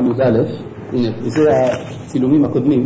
עמוד א', הנה, וזה הצילומים הקודמים.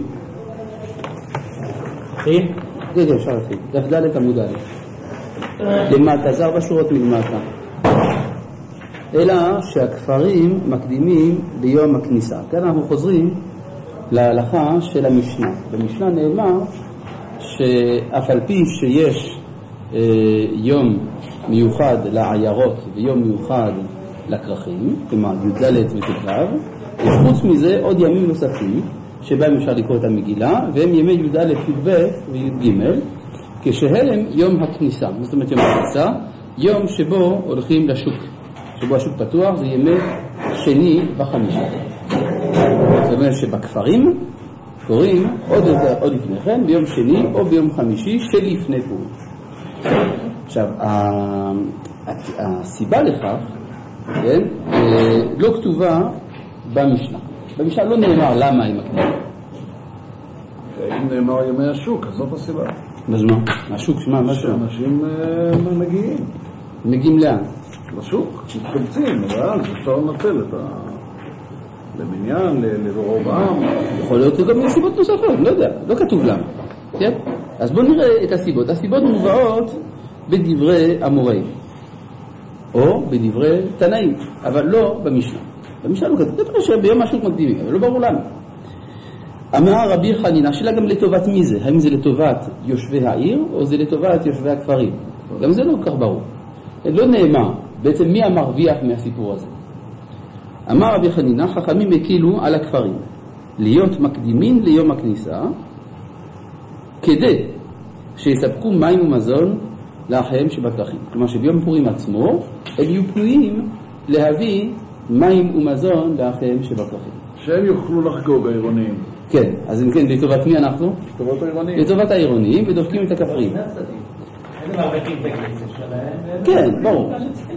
כן, אפשר להתחיל. דף ד' עמוד א'. למטה, זה 4 שורות מלמטה. אלא שהכפרים מקדימים ביום הכניסה. כאן אנחנו חוזרים להלכה של המשנה. במשנה נאמר שאף על פי שיש יום מיוחד לעיירות ויום מיוחד לכרכים, כלומר י"ד ות"ו, יש חוץ מזה עוד ימים נוספים שבהם אפשר לקרוא את המגילה, והם ימי י"א, י"ב וי"ג, כשהם יום הכניסה. זאת אומרת יום הכניסה, יום שבו הולכים לשוק, שבו השוק פתוח, זה ימי שני וחמישי. זאת אומרת שבכפרים קוראים עוד לפני כן, ביום שני או ביום חמישי שלפני פורים. עכשיו, הסיבה לכך, כן, לא כתובה במשנה. במשנה לא נאמר למה היא מקדימה. אם נאמר ימי השוק, אז זאת הסיבה. אז מה? השוק, מה? שאנשים מגיעים. מגיעים לאן? לשוק, מתקבצים, אבל אפשר לנצל את למניין, לרוב העם. יכול להיות גם מסיבות נוספות, לא יודע, לא כתוב למה. כן? אז בואו נראה את הסיבות. הסיבות מובאות בדברי המוראים, או בדברי תנאים, אבל לא במשנה. במשנה לא כתוב, זה שביום השוק מקדימים, אבל לא ברור למה. אמר רבי חנינא, שאלה גם לטובת מי זה? האם זה לטובת יושבי העיר, או זה לטובת יושבי הכפרים? גם זה לא כל כך ברור. לא נאמר, בעצם מי המרוויח מהסיפור הזה? אמר רבי חנינא, חכמים הקילו על הכפרים, להיות מקדימים ליום הכניסה, כדי שיספקו מים ומזון לאחיהם שבכרכים. כלומר שביום פורים עצמו הם יהיו פנויים להביא מים ומזון לאחיהם שבכרכים. שהם יוכלו לחגוג העירוניים. כן, אז אם כן, לטובת מי אנחנו? לטובת העירוניים. לטובת העירוניים, ודופקים את הכפרים. כן, ברור.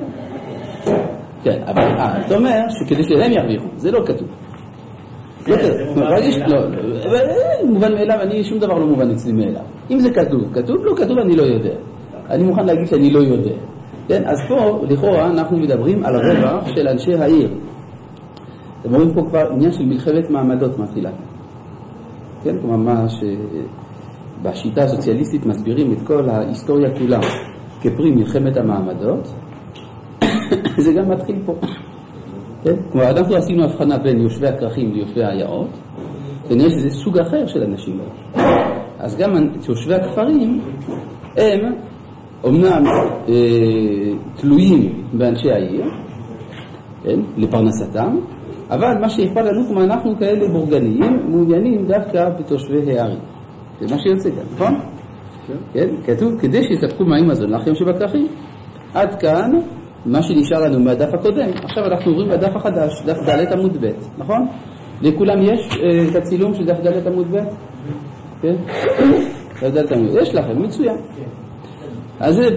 כן, אבל אתה אומר שכדי שהם ירוויחו, זה לא כתוב. לא כתוב, מובן מאליו, שום דבר לא מובן אצלי מאליו. אם זה כתוב, לא כתוב, אני לא יודע. אני מוכן להגיד שאני לא יודע. כן, אז פה, לכאורה, אנחנו מדברים על רווח של אנשי העיר. אתם רואים פה כבר עניין של מלחמת מעמדות מתחילה. כן, כלומר, מה שבשיטה הסוציאליסטית מסבירים את כל ההיסטוריה כולה כפרי מלחמת המעמדות, זה גם מתחיל פה. כן? כלומר, אנחנו עשינו הבחנה בין יושבי הכרכים ליושבי העיירות, ונראה שזה סוג אחר של אנשים. אז גם יושבי הכפרים הם אומנם תלויים באנשי העיר, כן? לפרנסתם, אבל מה שיכול לנו, כמו אנחנו כאלה בורגניים, מעוניינים דווקא בתושבי הערים. זה מה שיוצא כאן, נכון? כן? כתוב, כדי שיספקו מים מזון לאחיהם שבכרכים. עד כאן מה שנשאר לנו מהדף הקודם. עכשיו אנחנו עוברים לדף החדש, דף ד' עמוד ב', נכון? לכולם יש את הצילום של דף ד' עמוד ב'? כן? דף ד' עמוד ב', יש לכם, מצוין. אז זה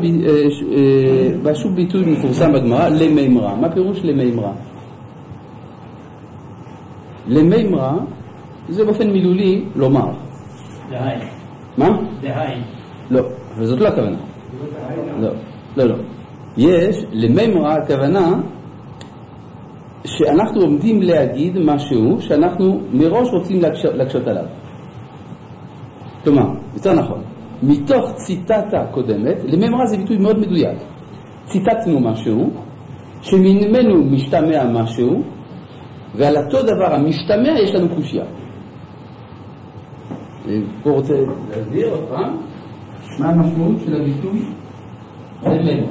בא שוב ביטוי מפורסם בגמרא, למימרה. מה פירוש למימרה? למימרה זה באופן מילולי לומר. דהי. מה? דהי. לא, אבל זאת לא הכוונה. לא. יש למימרה הכוונה שאנחנו עומדים להגיד משהו שאנחנו מראש רוצים להקשות עליו. כלומר, יותר נכון, מתוך ציטטה קודמת, למימרה זה ביטוי מאוד מדויק. ציטטנו משהו, שממנו משתמע משהו, ועל אותו דבר המשתמע יש לנו קושיה. פה רוצה להסביר עוד פעם מה המשמעות של הביטוי למימרה.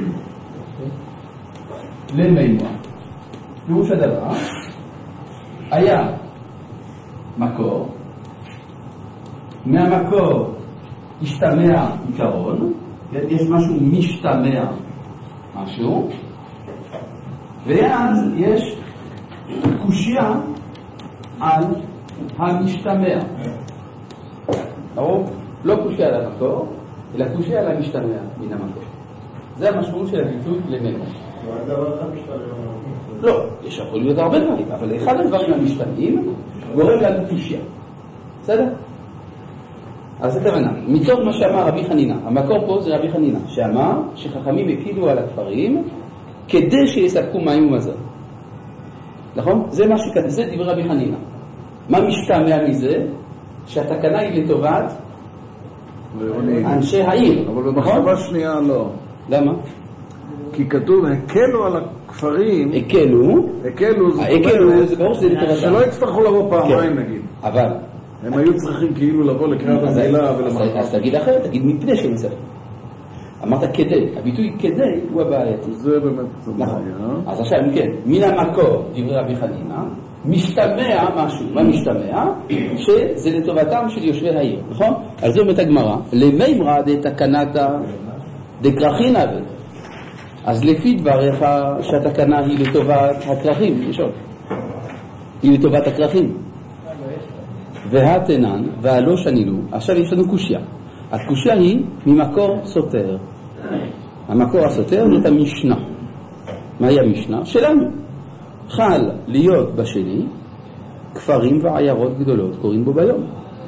למימרה. פירוש הדבר, היה מקור, מהמקור השתמע עיקרון, יש משהו משתמע משהו, ואז יש קושיה על המשתמע. לא קושיה על המקור, אלא קושיה על המשתמע מן המקור. זה המשמעות של הביטוי למימרה. לא, יש יכול להיות הרבה דברים, אבל אחד הדברים המשתמעים גורם לנו קושיה. בסדר? אז זה כוונה. מתוך מה שאמר רבי חנינא, המקור פה זה רבי חנינא, שאמר שחכמים הקילו על הכפרים כדי שיספקו מים ומזון. נכון? זה מה שכאן, זה דברי רבי חנינא. מה משתמע מזה? שהתקנה היא לטובת אנשי העיר. אבל במחשבה שנייה לא. למה? כי כתוב, הקלו על הכפרים. הקלו, זה ברור שזה לטובתם. שלא יצטרכו לבוא פעמיים נגיד. אבל הם היו צריכים כאילו לבוא לקראת המגילה ולמחר. אז תגיד אחרת, תגיד מפני שהם צריכים. אמרת כדי, הביטוי כדי הוא הבעייתי. זה באמת נכון. אז עכשיו כן, מן המקור, דברי רבי חנינא, משתמע משהו. מה משתמע? שזה לטובתם של יושבי העיר, נכון? על זה אומרת הגמרא, למימרא דתקנתא דכרכינא. אז לפי דבריך שהתקנה היא לטובת הכרכים, לשאול. היא לטובת הכרכים. והתנן והלא שנילו, עכשיו יש לנו קושיה. הקושיה היא ממקור סותר. המקור הסותר זאת המשנה. מהי המשנה? שלנו. חל להיות בשני, כפרים ועיירות גדולות קוראים בו ביום.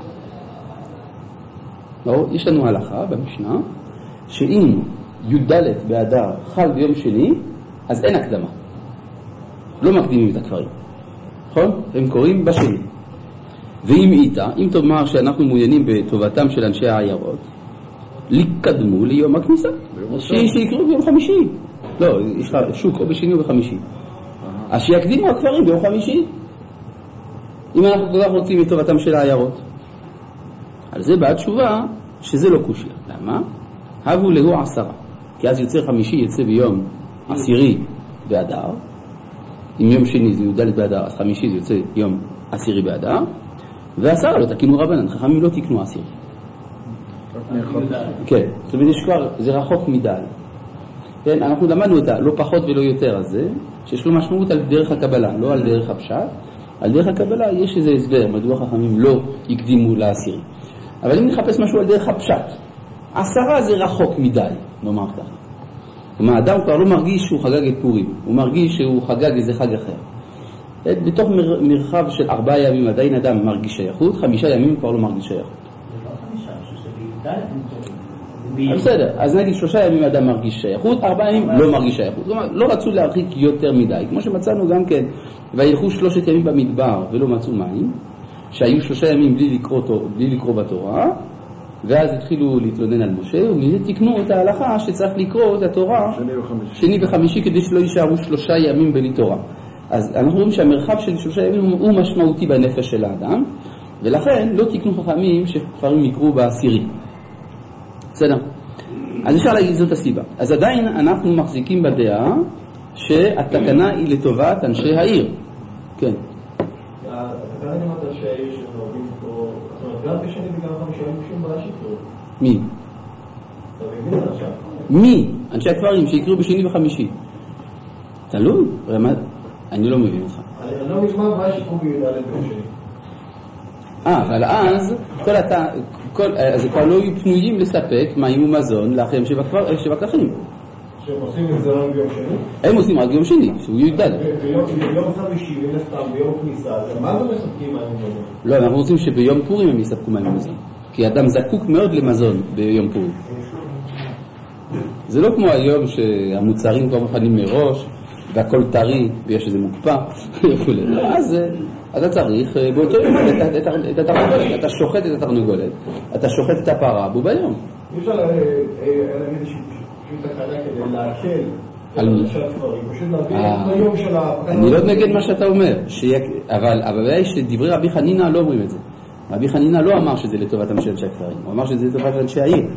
לא, יש לנו הלכה במשנה, שאם י"ד באדר חל ביום שני, אז אין הקדמה. לא מקדימים את הכפרים. נכון? הם קוראים בשני. ואם איתה, אם תאמר שאנחנו מעוניינים בטובתם של אנשי העיירות, לקדמו ליום הכניסה. שיקראו ביום חמישי. לא, יש לך שוק או בשני או בחמישי. אז שיקדימו הכפרים ביום חמישי. אם אנחנו כל כך רוצים את טובתם של העיירות. על זה באה תשובה שזה לא קושיה. למה? הבו להו 10. כי אז יוצא חמישי, יוצא ביום 10 באדר. אם יום שני זה י"ד באדר, אז חמישי זה יוצא יום 10 באדר. ו10 לא תקינו רבנן, חכמים לא תקנו 10. כן, זאת אומרת יש כבר, זה רחוק מדי. כן, אנחנו למדנו את לא פחות ולא יותר הזה, שיש לו משמעות על דרך הקבלה, לא על דרך הפשט. על דרך הקבלה יש איזה הסבר, מדוע חכמים לא יקדימו ל10. אבל אם נחפש משהו על דרך הפשט, 10 זה רחוק מדי, נאמר ככה. כלומר, האדם כבר לא מרגיש שהוא חגג את פורים, הוא מרגיש שהוא חגג איזה חג אחר. בתוך מרחב של 4 ימים עדיין אדם מרגיש שייכות, 5 ימים כבר לא מרגיש שייכות. בסדר, אז נגיד 3 ימים אדם מרגיש שייכות, 4 ימים לא מרגיש שייכות. כלומר, לא רצו להרחיק יותר מדי. כמו שמצאנו גם כן, וילכו 3 ימים במדבר ולא מצאו מים, שהיו 3 ימים בלי לקרוא בתורה, ואז התחילו להתלונן על משה, ומזה תקנו את ההלכה שצריך לקרוא את התורה שני וחמישי כדי שלא יישארו 3 ימים בלי תורה. אז אנחנו רואים שהמרחב של 3 ימים הוא משמעותי בנפש של האדם, ולכן לא תקנו חכמים שכפרים יקרו ב10. בסדר? אז אפשר להגיד זאת הסיבה. אז עדיין אנחנו מחזיקים בדעה שהתקנה היא לטובת אנשי העיר. כן. התקנה היא לטובת אנשי העיר שנוהגים פה, זאת אומרת, גם בשני וגם חמישה ימים שום ברש"י פה. מי? אתה מבין את עכשיו? מי? אנשי הכפרים שיקראו בשני וחמישי. תלוי? אני לא מבין אותך. אני לא מזמן ברש"י פה בי"ד ביום שני. אבל אז אז כבר לא יהיו פנויים לספק מים ומזון לאחרים שבכרכים. שהם עושים את זה רק ביום שני? הם עושים רק ביום שני, שהוא י"ד. ביום חמישי, מן הסתם, ביום כניסה, מה הם מספקים מים ומזון? לא, אנחנו רוצים שביום פורים הם יספקו מים ומזון. כי אדם זקוק מאוד למזון ביום פורים. זה לא כמו היום שהמוצרים כבר מוכנים מראש, והכל טרי, ויש איזה מוקפא, אז אתה צריך באותו יום את התרנגולת, אתה שוחט את התרנגולת, אתה שוחט את הפרה בו ביום. אי אפשר להגיד איזושהי תקנה כדי להקל על אנשי הכפרים, פשוט להביא את היום של הפקנה. אני לא נגד מה שאתה אומר, אבל הבעיה היא שדברי רבי חנינא לא אומרים את זה. רבי חנינא לא אמר שזה לטובת אנשי הכפרים, הוא אמר שזה לטובת אנשי העיר.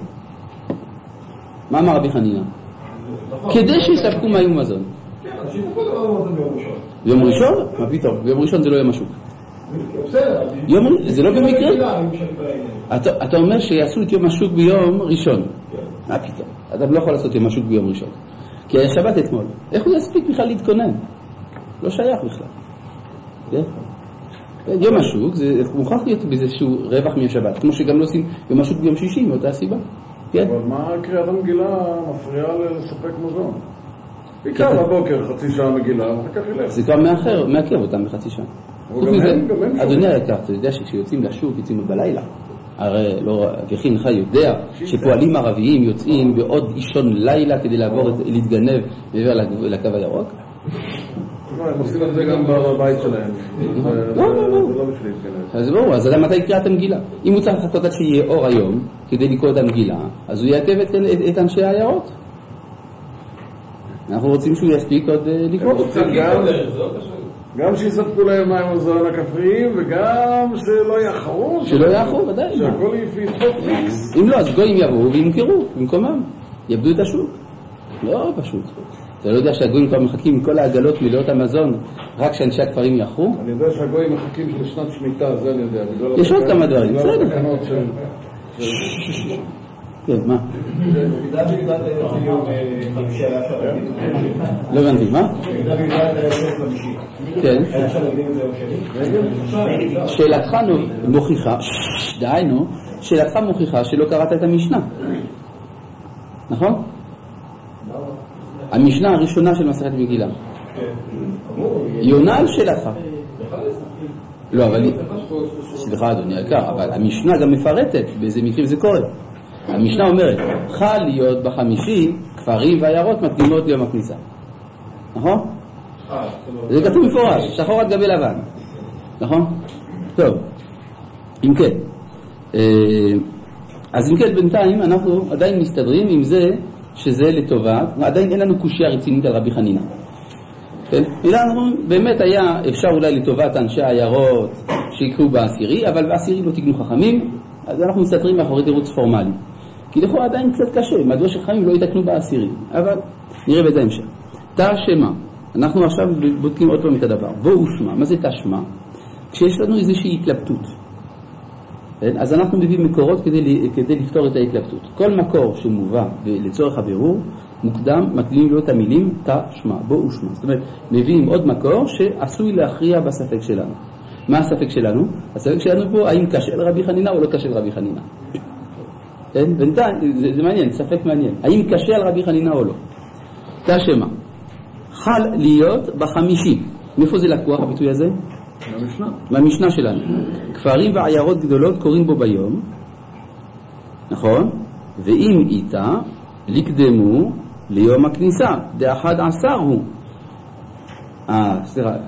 מה אמר רבי חנינא? כדי שיספקו מים ומזון. כן, אז שיתפקו את ביום ראשון. ביום ראשון? מה פתאום? ביום ראשון זה לא יום השוק. בסדר. זה לא במקרה? אתה אומר שיעשו את יום השוק ביום ראשון. מה פתאום? אתה לא יכול לעשות יום השוק ביום ראשון. כי היה שבת אתמול. איך הוא יספיק בכלל להתכונן? לא שייך בכלל. יום השוק, זה מוכרח להיות באיזשהו רווח מהשבת. כמו שגם לא עושים יום השוק ביום שישי, מאותה סיבה. אבל מה קריאת המגילה מפריעה לספק מזון? בעיקר בבוקר, חצי שעה מגילה, ואחר כך ילך. זה כבר מעכב אותם בחצי שעה. אדוני היקר, אתה יודע שכשיוצאים לשוק, יוצאים בלילה. הרי לא, וכי נך יודע שפועלים ערביים יוצאים בעוד אישון לילה כדי להתגנב מעבר לקו הירוק? הם עושים את זה גם בבית שלהם. לא. אז ברור, אז למה אתה יקרא את המגילה? אם הוא צריך לחכות עד שיהיה אור היום כדי לקרוא את המגילה, אז הוא יעכב את אנשי העיירות. אנחנו רוצים שהוא יספיק עוד לקרוא. גם שיספקו להם מים מזון הכפריים, וגם שלא יאחרו. ודאי. שהכל יפתחו פיקס. אם לא, אז גויים יבואו וימכרו במקומם. יאבדו את השוק. לא פשוט. אתה לא יודע שהגויים כבר מחכים עם כל העגלות מלאות המזון, רק שאנשי הכפרים יאחרו? אני יודע שהגויים מחכים לשנת שמיטה, זה אני יודע. יש עוד כמה דברים, בסדר. כן, מה? לא הבנתי, מה? כן. שאלתך מוכיחה, דהיינו, שאלתך מוכיחה שלא קראת את המשנה. נכון? המשנה הראשונה של מסכת מגילה. היא עונה על שאלתך. לא, אבל סליחה אדוני היקר, אבל המשנה גם מפרטת באיזה מקרים זה קורה. המשנה אומרת, חל להיות בחמישי כפרים ועיירות מקדימות ליום הכניסה. נכון? זה כתוב מפורש, שחור על גבי לבן. נכון? טוב. אם כן, אז אם כן בינתיים אנחנו עדיין מסתדרים עם זה שזה לטובה, עדיין אין לנו קושיה רצינית על רבי חנינה. כן? אלא באמת היה אפשר אולי לטובת אנשי העיירות שיקרו בעשירי, אבל בעשירי לא תקנו חכמים, אז אנחנו מסתדרים מאחורי תירוץ פורמלי. כי לכאורה עדיין קצת קשה, מדוע שחכמים לא יתקנו בעשירי, אבל נראה בזה המשך. תשמע, אנחנו עכשיו בודקים עוד פעם את הדבר. בואו שמע, מה זה תשמע? כשיש לנו איזושהי התלבטות, אז אנחנו מביאים מקורות כדי לפתור את ההתלבטות. כל מקור שמובא לצורך הבירור, מקדימים לו את המילים תשמע, בואו שמע. זאת אומרת, מביאים עוד מקור שעשוי להכריע בספק שלנו. מה הספק שלנו? הספק שלנו פה, האם קשה לרבי חנינה או לא קשה לרבי חנינה. בינתיים, זה מעניין, ספק מעניין. האם קשה על רבי חנינה או לא? תשמע, חל להיות בחמישי. מאיפה זה לקוח הביטוי הזה? מהמשנה שלנו. כפרים ועיירות גדולות קוראים בו ביום, נכון? ואם איתה לקדמו ליום הכניסה, ד11 הוא. סליחה,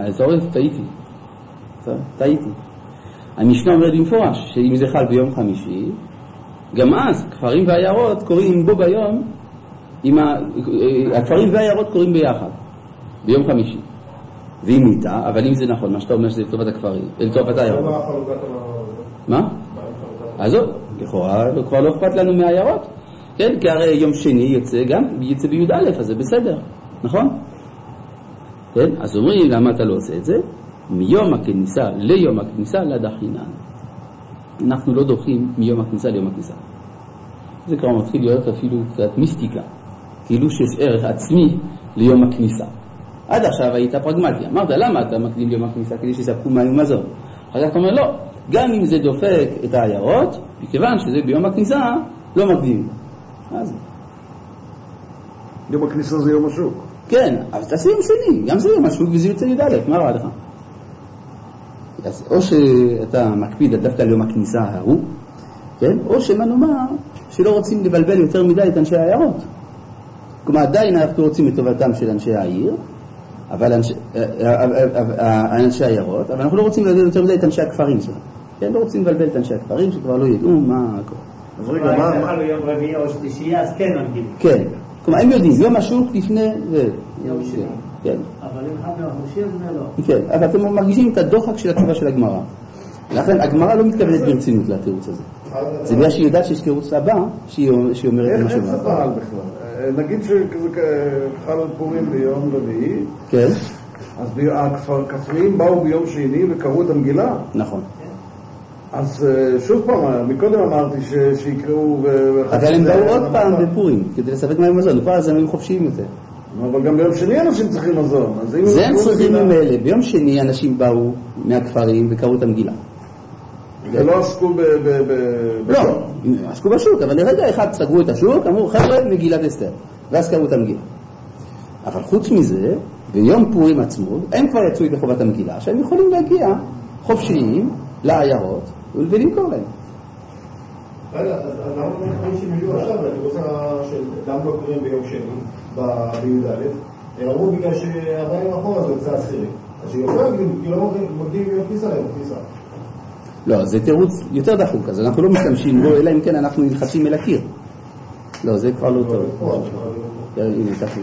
טעיתי. המשנה אומרת במפורש שאם זה חל ביום חמישי, גם אז כפרים ועיירות קוראים בו ביום, הכפרים והעיירות קוראים ביחד ביום חמישי. ואם איתה, אבל אם זה נכון, מה שאתה אומר שזה לטובת הכפרים, לטובת העיירות. מה? אז לכאורה כבר לא אכפת לנו מהעיירות, כן? כי הרי יום שני יצא בי"א, אז זה בסדר, נכון? כן? אז אומרים, למה אתה לא עושה את זה? מיום הכניסה ליום הכניסה לדחינן. אנחנו לא דוחים מיום הכניסה ליום הכניסה. זה כבר מתחיל להיות אפילו קצת מיסטיקה, כאילו שיש ערך עצמי ליום הכניסה. עד עכשיו היית פרגמטי, אמרת למה אתה מקדים ליום הכניסה כדי שיספקו מים ומזון? אחר כך אתה אומר לא, גם אם זה דופק את העיירות, מכיוון שזה ביום הכניסה, לא מקדים. אז יום הכניסה זה יום השוק. כן, אבל תעשי יום שני, גם זה יום השוק וזה יוצא י"א, מה רע לך? או שאתה מקפיד דווקא ליום הכניסה ההוא, כן? או שמה נאמר שלא רוצים לבלבל יותר מדי את אנשי העיירות. כלומר, עדיין אנחנו רוצים את טובתם של אנשי העיר, אבל אנשי העיירות, אבל אנחנו לא רוצים לבלבל יותר מדי את אנשי הכפרים שלנו. כן? לא רוצים לבלבל את אנשי הכפרים שכבר לא ידעו מה הכל. אז רגע, מה? ביום רביעי או שלישי, אז כן נגיד. כן. כלומר, הם יודעים, יום השוק לפני יום שני. כן. אבל אם חד ביום חמישי, אז זה לא. כן, אבל אתם מרגישים את הדוחק של התשובה של הגמרא. לכן, הגמרא לא מתכוונת ברצינות לתירוץ הזה. זה בגלל שהיא יודעת שיש תירוץ הבא, שהיא אומרת משהו. אין ספר בכלל. נגיד שכזה חל פורים ביום רביעי. כן. אז הכפריים באו ביום שני וקראו את המגילה. נכון. אז שוב פעם, מקודם אמרתי שיקראו אבל הם באו עוד פעם בפורים, כדי לספק מים מזון, כבר אז הם חופשיים יותר. אבל גם ביום שני אנשים צריכים מזון. זה הם צריכים ממילא. ביום שני אנשים באו מהכפרים וקראו את המגילה. ולא עסקו לא, עסקו בשוק, אבל לרגע אחד סגרו את השוק, אמרו חבר'ה מגילת אסתר, ואז קראו את המגילה. אבל חוץ מזה, ביום פורים עצמו, הם כבר יצאו את חובת המגילה, שהם יכולים להגיע חופשיים לעיירות ולמכור להם. רגע, אז למה אנחנו חושבים שהם יהיו עכשיו? אני רוצה שלם לא קוראים ביום שני בי"א, אמרו בגלל ש40 אחורה זה קצת סחירי. אז שיותר מגדילים להיות כניסה להם כניסה. לא, זה תירוץ יותר דחוק, אז אנחנו לא משתמשים בו, אלא אם כן אנחנו נלחצים אל הקיר. לא, זה כבר לא טוב. הנה, תחליט.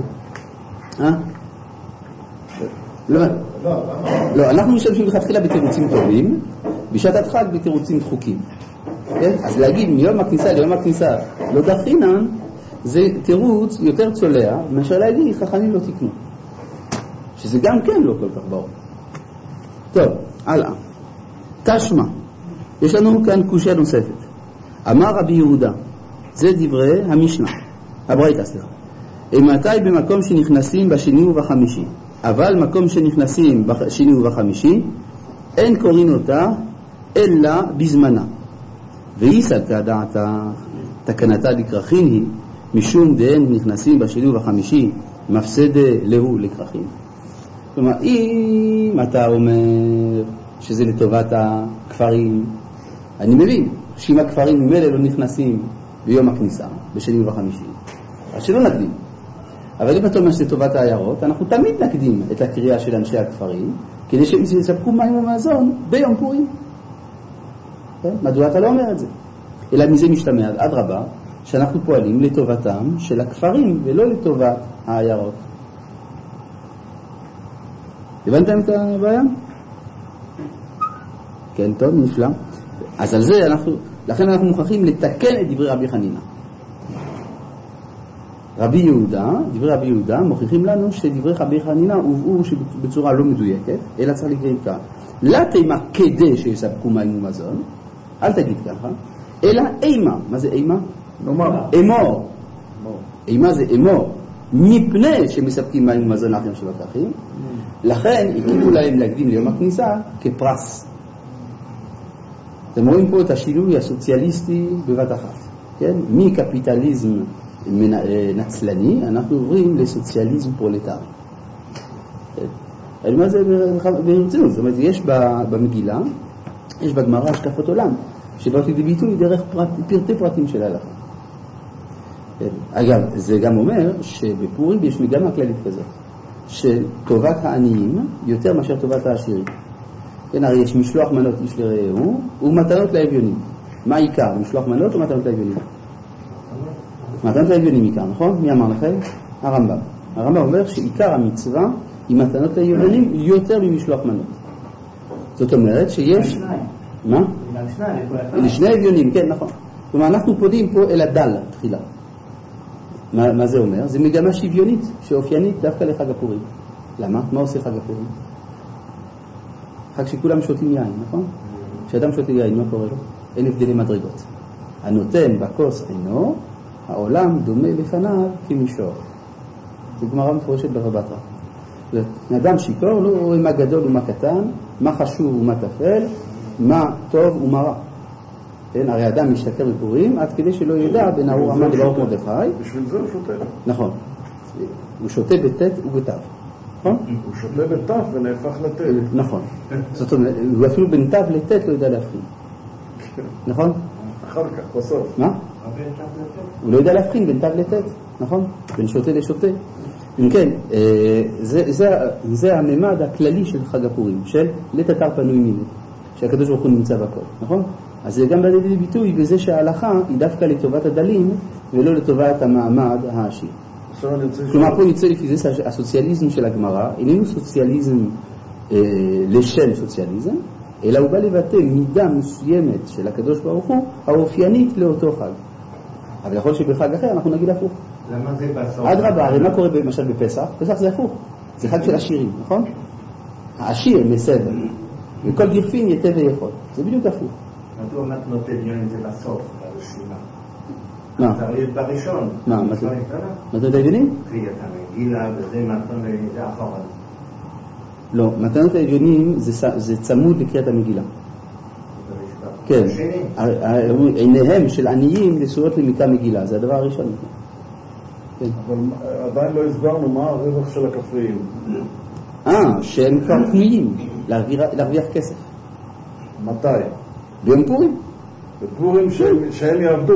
לא, אנחנו משתמשים לכתחילה בתירוצים טובים, בשעת חג בתירוצים דחוקים. אז להגיד מיום הכניסה ליום הכניסה לא דחינן, זה תירוץ יותר צולע, מאשר להגיד חכמים לא תקנו. שזה גם כן לא כל כך ברור. טוב, הלאה. תשמע, יש לנו כאן קושיה נוספת. אמר רבי יהודה, זה דברי המשנה, הברייתא, סליחה. מתי במקום שנכנסים בשני ובחמישי, אבל מקום שנכנסים בשני ובחמישי, אין קוראים אותה אלא בזמנה. ואיסלקה דעתה, תקנתה דקרחין היא, משום דהן נכנסים בשני ובחמישי, מפסדה להו לקרחין. כלומר, אם אתה אומר שזה לטובת הכפרים, אני מבין שאם הכפרים ממילא לא נכנסים ביום הכניסה, בשני ובחמישי, אז שלא נקדים. אבל אם אתה אומר שזה לטובת העיירות, אנחנו תמיד נקדים את הקריאה של אנשי הכפרים, כדי שהם יספקו מים ומזון ביום פורים. מדוע אתה לא אומר את זה? אלא מזה משתמע, עד רבה, שאנחנו פועלים לטובתם של הכפרים ולא לטובת העיירות. הבנתם את הבעיה? כן, טוב, נפלא. אז על זה לכן אנחנו מוכרחים לתקן את דברי רבי חנינא. דברי רבי יהודה מוכיחים לנו שדברי רבי חנינא הובאו בצורה לא מדויקת, אלא צריך לקרוא כך. לא תימה כדי שיספקו מים ומזון, אל תגיד ככה, אלא אימה. מה זה אימה? אמור. אימה זה אמור. מפני שמספקים מים ומזון לאחרים שבקחים, לכן הקימו להם להקדים ליום הכניסה כפרס. אתם רואים פה את השינוי הסוציאליסטי בבת אחת. כן? מקפיטליזם נצלני, אנחנו עוברים לסוציאליזם פרולטרי. אני אומר זה ברצינות, זאת אומרת, יש במגילה, יש בגמרא השקפות עולם, שבאות לידי ביטוי דרך פרטי פרטים של ההלכה. אגב, זה גם אומר שבפורים יש מגמה כללית כזאת, שטובת העניים יותר מאשר טובת העשירים. כן, הרי יש משלוח מנות איש לרעהו ומתנות לאביונים. מה העיקר? משלוח מנות או מתנות לאביונים? מתנות לאביונים עיקר, נכון? מי אמר לכם? הרמב"ם. הרמב"ם אומר שעיקר המצווה היא מתנות לאביונים יותר ממשלוח מנות. זאת אומרת שיש... מה? לשני אביונים, כן, נכון. כלומר, אנחנו פונים פה אל הדל תחילה. מה זה אומר? זה מגמה שוויונית, שאופיינית דווקא לחג הפורים. למה? מה עושה חג הפורים? חג שכולם שותים יין, נכון? כשאדם שותה יין, מה קורה לו? אין הבדלי מדרגות. הנותן בכוס עינו, העולם דומה לפניו כמישור. זו גמרא מפורשת בבא בתרא. אדם שיכור לא רואה מה גדול ומה קטן, מה חשוב ומה טפל, מה טוב ומה רע. כן, הרי אדם משתכר בפורים עד כדי שלא ידע בין ארור המן לברוך מרדכי. בשביל זה הוא שותה. נכון. הוא שותה בטית ובתו. נכון? הוא שותה בתו ונהפך לתת. נכון. זאת אומרת, הוא אפילו בין תו לתת לא יודע להבחין. נכון? אחר כך, בסוף. מה? הוא לא יודע להבחין בין תו לתת. נכון? בין שותה לשותה. אם כן, זה הממד הכללי של חג הפורים, של לתתר פנוי מיני, שהקדוש ברוך הוא נמצא בכל. נכון? אז זה גם בא לידי ביטוי בזה שההלכה היא דווקא לטובת הדלים ולא לטובת המעמד העשיר. כלומר, פה יוצא לפי זה הסוציאליזם של הגמרא איננו סוציאליזם לשם סוציאליזם, אלא הוא בא לבטא מידה מסוימת של הקדוש ברוך הוא האופיינית לאותו חג. אבל יכול שבחג אחר אנחנו נגיד הפוך. למה זה בסוף? אדרבה, הרי מה קורה למשל בפסח? פסח זה הפוך, זה חג של עשירים, נכון? העשיר מסדר, וכל גרפין יתה ויכול, זה בדיוק הפוך. מדוע מתנות עליון זה בסוף, ברשימה? מה? צריך בראשון. מה? מתנות העליונים? קריאת המגילה וזה מתנות העליונים, זה אחרון. לא, מתנות העליונים זה צמוד לקריאת המגילה. כן, עיניהם של עניים נשואות למקרא מגילה, זה הדבר הראשון. אבל עדיין לא הסברנו מה הרווח של הכפריים. שהם כבר פנויים להרוויח כסף. מתי? ביום פורים. בפורים שהם יעבדו.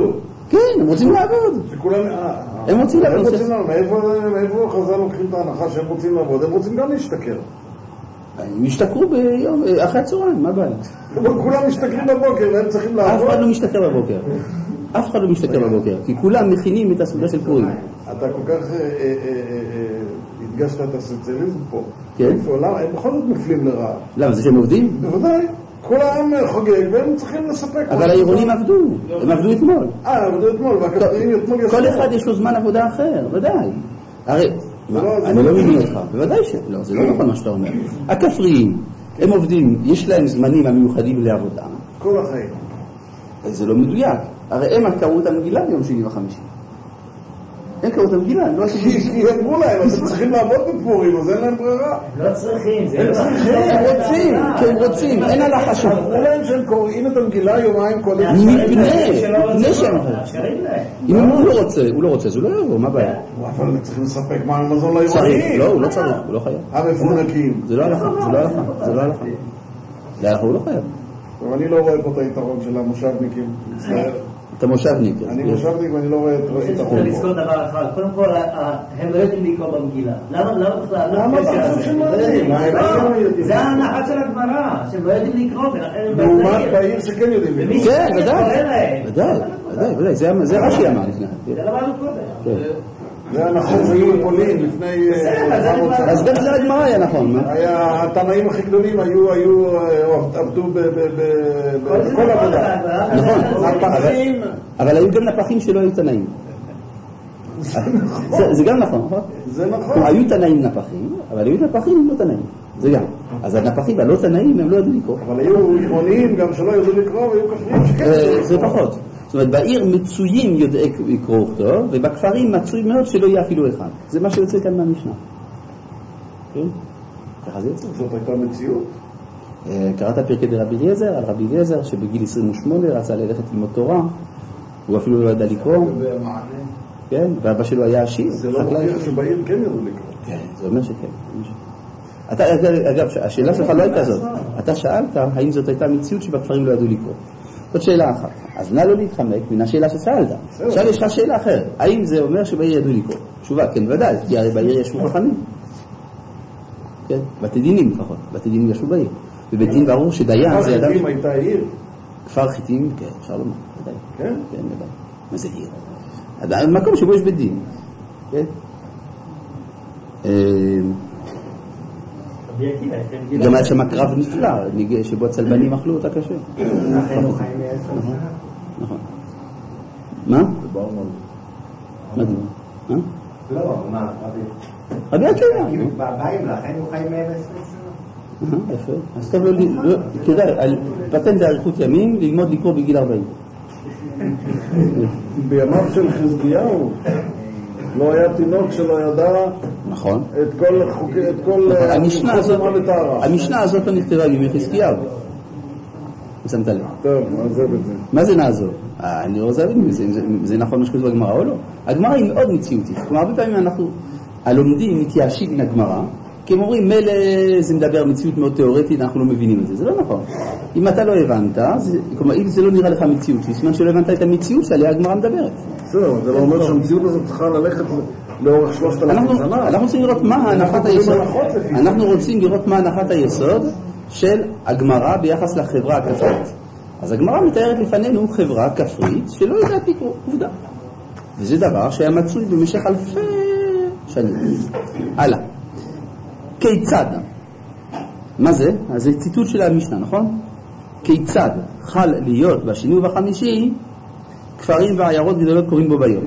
כן, הם רוצים לעבוד. הם רוצים לעבוד. מאיפה חז"ל לוקחים את ההנחה שהם רוצים לעבוד? הם רוצים גם להשתכר. הם השתכרו ביום, אחרי הצהריים, מה הבעיה? כולם משתכרים בבוקר, והם צריכים לעבוד. אף אחד לא משתכר בבוקר. אף אחד לא משתכר בבוקר, כי כולם מכינים את הסעודה של פורים. אתה כל כך הדגשת את הסוציאליזם פה. כן. הם בכל זאת מופלים לרעה. למה? זה שהם עובדים? בוודאי. כולם חוגג והם צריכים לספק. אבל העירונים עבדו. הם עבדו אתמול. עבדו אתמול, והכפריים אתמול ישבו. כל אחד יש לו זמן עבודה אחר, ודאי. הרי, אני לא מבין אותך. בוודאי שלא, זה לא נכון מה שאתה אומר. הכפריים, הם עובדים, יש להם זמנים המיוחדים לעבודה. כל החיים. זה לא מדויק. הרי הם קראו את המגילה ביום שני וחמישי. הם קראו את המגילה, הם לא עשו... כי אמרו להם, אתם צריכים לעבוד בפורים, אז אין להם ברירה. לא צריכים, זה לא... הם רוצים, כי הם רוצים, אין הלכה שם. אמרו להם שהם קוראים את המגילה יומיים קודם. מפני שהם... אם הוא לא רוצה, אז הוא לא יבוא, מה הבעיה? אבל הם צריכים לספק מזון לעירונים. לא, הוא לא צריך, הוא לא חייב. המפונקים. זה לא הלכה, זה לא הלכה, זה לא הלכה. להלכה הוא לא חייב. אבל אני לא רואה פה את היתרון של המושבניקים, מצטער. אתה מושבניק. אני מושבניק ואני לא רואה את היתרון פה. צריך לזכור דבר אחד, קודם כל, הם לא יודעים לקרוא במגילה. למה בכלל? למה בכלל שהם לא יודעים? זה ההנחה של הגמרא, שהם לא יודעים לקרוא, לעומת בעיר שכן יודעים לקרוא. כן, ודאי, זה רש"י אמר לפני. זה לא באנו קודם. זה הנכון שהיו בפולין לפני... אז גם זה הגמרא היה נכון. התנאים הכי גדולים עבדו בכל עבודה. נכון. הפחים... אבל היו גם נפחים שלא היו תנאים. זה גם נכון, נכון? זה נכון. היו תנאים נפחים, אבל היו נפחים הם לא תנאים. זה גם. אז הנפחים הלא תנאים הם לא ידעו לקרוא. אבל היו עירוניים גם שלא ידעו לקרוא והיו כפריים שכן. זה פחות. זאת אומרת, בעיר מצויים יודעי לקרוא אותו, ובכפרים מצוי מאוד שלא יהיה אפילו אחד. זה מה שיוצא כאן מהמשנה. כן? ככה זה יוצא. זאת הייתה מציאות? קראת פרקי דרבי אליעזר, על רבי אליעזר, שבגיל 28 רצה ללכת ללמוד תורה, הוא אפילו לא ידע לקרוא. כן, ואבא שלו היה עשיר. זה לא מוכיח שבעיר כן ידעו לקרוא. כן, זה אומר שכן. אגב, השאלה שלך לא הייתה זאת. אתה שאלת האם זאת הייתה מציאות שבכפרים לא ידעו לקרוא. זאת שאלה אחת. אז נא לא להתחמק מן השאלה ששאלת. עכשיו יש לך שאלה אחרת. האם זה אומר שבעיר ידעו לקרוא? תשובה, כן ודאי, כי הרי בעיר ישבו חכמים. כן, בתי דינים לפחות. בתי דינים ישבו בעיר. בבית דין ברור שדיין זה אדם... כפר חיטים הייתה עיר? כפר חיטים, כן, אפשר לומר. ודאי. כן? כן, ודאי. מה זה עיר? מקום שבו יש בית דין. כן? גם היה שם קרב נפלא, שבו הצלבנים אכלו אותה קשה. נכון. מה? מה זה? לא, מה? רבי עקיבא. באים לכן הוא חיים 20 שנה. יפה. אז טוב, כדאי, על פטנט באריכות ימים, ללמוד לקרוא בגיל 40. בימיו של חזקיהו לא היה תינוק שלא ידע נכון. את כל המשנה הזאת לא נכתבה בימי חזקיהו. שמת לב. טוב, נעזב את זה. מה זה נעזוב? אני לא עוזב את זה, זה נכון מה שכתוב בגמרא או לא. הגמרא היא מאוד מציאותית. כלומר, הרבה פעמים אנחנו הלומדים מתייאשים מן הגמרא, כי הם אומרים, מילא זה מדבר מציאות מאוד תיאורטית, אנחנו לא מבינים את זה. זה לא נכון. אם אתה לא הבנת, כלומר, אם זה לא נראה לך מציאות, סימן שלא הבנת את המציאות שעליה הגמרא מדברת. בסדר, זה לא אומר שהמציאות הזאת צריכה ללכת לאורך 3,000 שנה. אנחנו רוצים לראות מה הנחת היסוד. אנחנו רוצים לראות מה הנחת היסוד של הגמרא ביחס לחברה הכפרית. אז הגמרא מתארת לפנינו חברה כפרית שלא יודעת לקרוא, עובדה. וזה דבר שהיה מצוי במשך אלפי שנים. הלאה. כיצד? מה זה? אז זה ציטוט של המשנה, נכון? כיצד חל להיות בשני ובחמישי כפרים ועיירות גדולות קוראים בו ביום?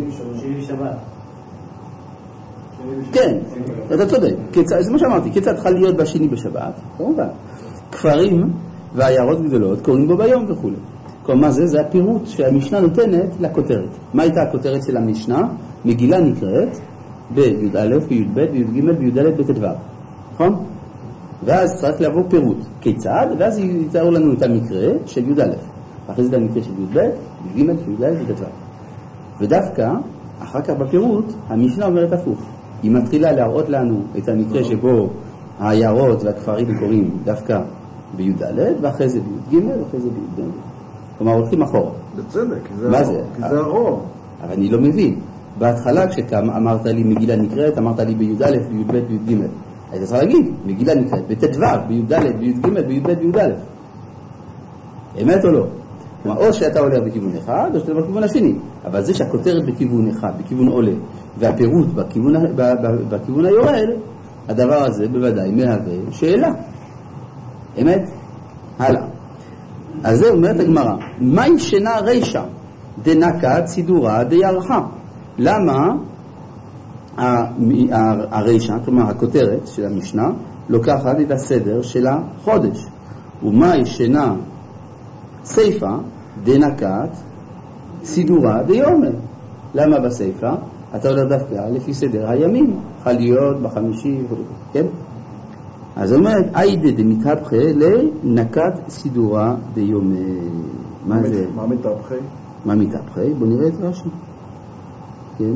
כן, אתה צודק. זה מה שאמרתי, כיצד חל להיות בשני בשבת? כמובן. כפרים ועיירות גדולות קוראים בו ביום וכו'. כלומר זה הפירוט שהמשנה נותנת לכותרת. מה הייתה הכותרת של המשנה? מגילה נקראת בי"א, בי"ב, בי"ג, בי"ד, בט"ו. נכון? ואז צריך לבוא פירוט. כיצד? ואז יתארו לנו את המקרה של י"א. אחרי זה את המקרה של י"ב, י"ג, י"ד, בט"ו. ודווקא, אחר כך בפירוט, המשנה אומרת הפוך. היא מתחילה להראות לנו את המקרה שבו העיירות והכפרים קוראים דווקא בי"ד, ואחרי זה בי"ג, ואחרי זה בי"ד. כלומר הולכים אחורה. בצדק, מה זה? כי זה הרוב. אבל אני לא מבין. בהתחלה כשאמרת לי מגילה נקראת, אמרת לי בי"א, בי"ב, בי"ג. היית צריך להגיד, מגילה נקראת, בט"ו, בי"ד, בי"ג, בי"ב, בי"א. אמת או לא? כלומר, או שאתה הולך בכיוון אחד, או שאתה הולך בכיוון השני. אבל זה שהכותרת בכיוון אחד, בכיוון עולה, והפירוט בכיוון היורד, הדבר הזה בוודאי מהווה שאלה. אמת? הלאה. אז זה אומרת הגמרא, מהי שינה רישא דנקת סידורה דיירחה? למה הרישא, כלומר הכותרת של המשנה, לוקחת את הסדר של החודש? ומהי שינה סיפא דנקת סידורה דיומא? למה בסיפא? אתה הולך דווקא לפי סדר הימים, חליות בחמישי וכו', כן? אז אומרת, איידה דמתהפכה לנקת סידורה דיומא. מה זה? מה מתהפכה? מה מתהפכה? בוא נראה את רש"י. כן?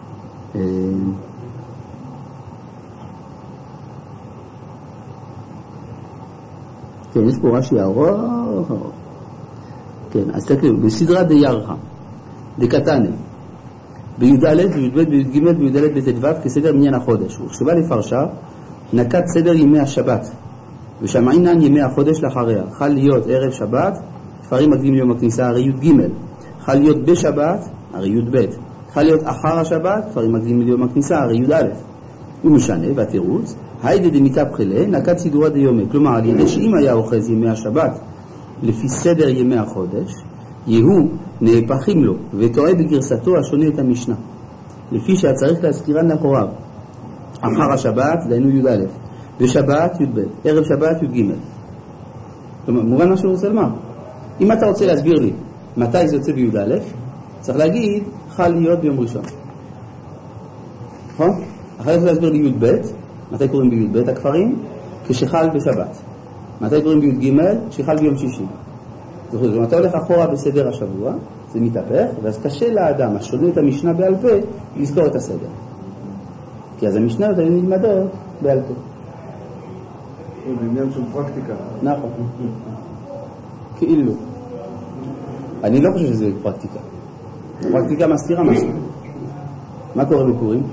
כן, יש פה רש"י ארוך. כן, אז תקראו, בסדרה דיירחה, דקתנה, בי"א, בי"ב, בי"ג, בי"ד, בט"ו, כסדר מניין החודש. וכשבא לפרשה, נקט סדר ימי השבת, ושמעינן ימי החודש לאחריה. חל להיות ערב שבת, ספרים מקדים ליום הכניסה, הרי י"ג. חל להיות בשבת, הרי י"ב. חל להיות אחר השבת, ספרים מקדים ליום הכניסה, הרי י"א. הוא משנה, והתירוץ, היידה דמתהפכה נקט סידורה דיומא. כלומר, על ידי שאם היה אוחז ימי השבת, לפי סדר ימי החודש, יהיו נהפכים לו, וטועה בגרסתו השונה את המשנה. לפי שהצריך להזכירן לאחוריו. אחר השבת, דהיינו י"א, בשבת י"ב, ערב שבת י"ג. כלומר, מובן מה שהוא רוצה לומר. אם אתה רוצה להסביר לי מתי זה יוצא בי"א, צריך להגיד, חל להיות ביום ראשון. נכון? אחרי זה להסביר לי י"ב, מתי קוראים בי"ב הכפרים? כשחל בשבת. מתי קוראים בי"ג? כשחל ביום שישי. זאת אומרת, אתה הולך אחורה בסדר השבוע, זה מתהפך, ואז קשה לאדם השונה את המשנה בעל פה לזכור את הסדר. כי אז המשנה אתה נלמדו בעל פה. זה עניין של פרקטיקה. נכון. כאילו. אני לא חושב שזה פרקטיקה. פרקטיקה מסתירה משהו. מה קורה בפורים?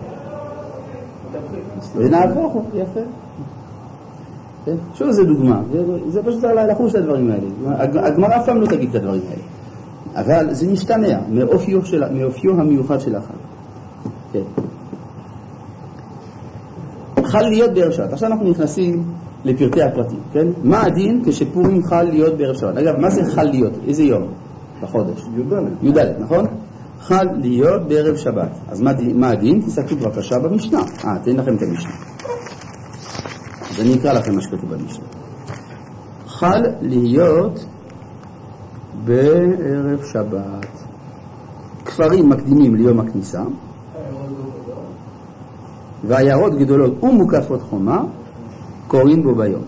זה נהפוך, יפה. שוב זה דוגמה, זה פשוט לחוש את הדברים האלה. הגמרא אף פעם לא תגיד את הדברים האלה. אבל זה משתמע מאופיו המיוחד של החג. כן. חל להיות בערב שבת. עכשיו אנחנו נכנסים לפרטי הפרטים, כן? מה הדין כשפורים חל להיות בערב שבת? אגב, מה זה חל להיות? איזה יום? בחודש? י"ד, נכון? חל להיות בערב שבת. אז מה הדין? תסתכלו בבקשה במשנה. תן לכם את המשנה. אז אני אקרא לכם מה שכתוב במשנה. חל להיות בערב שבת. כפרים מקדימים ליום הכניסה, ועיירות גדולות ומוקפות חומה קוראים בו ביום.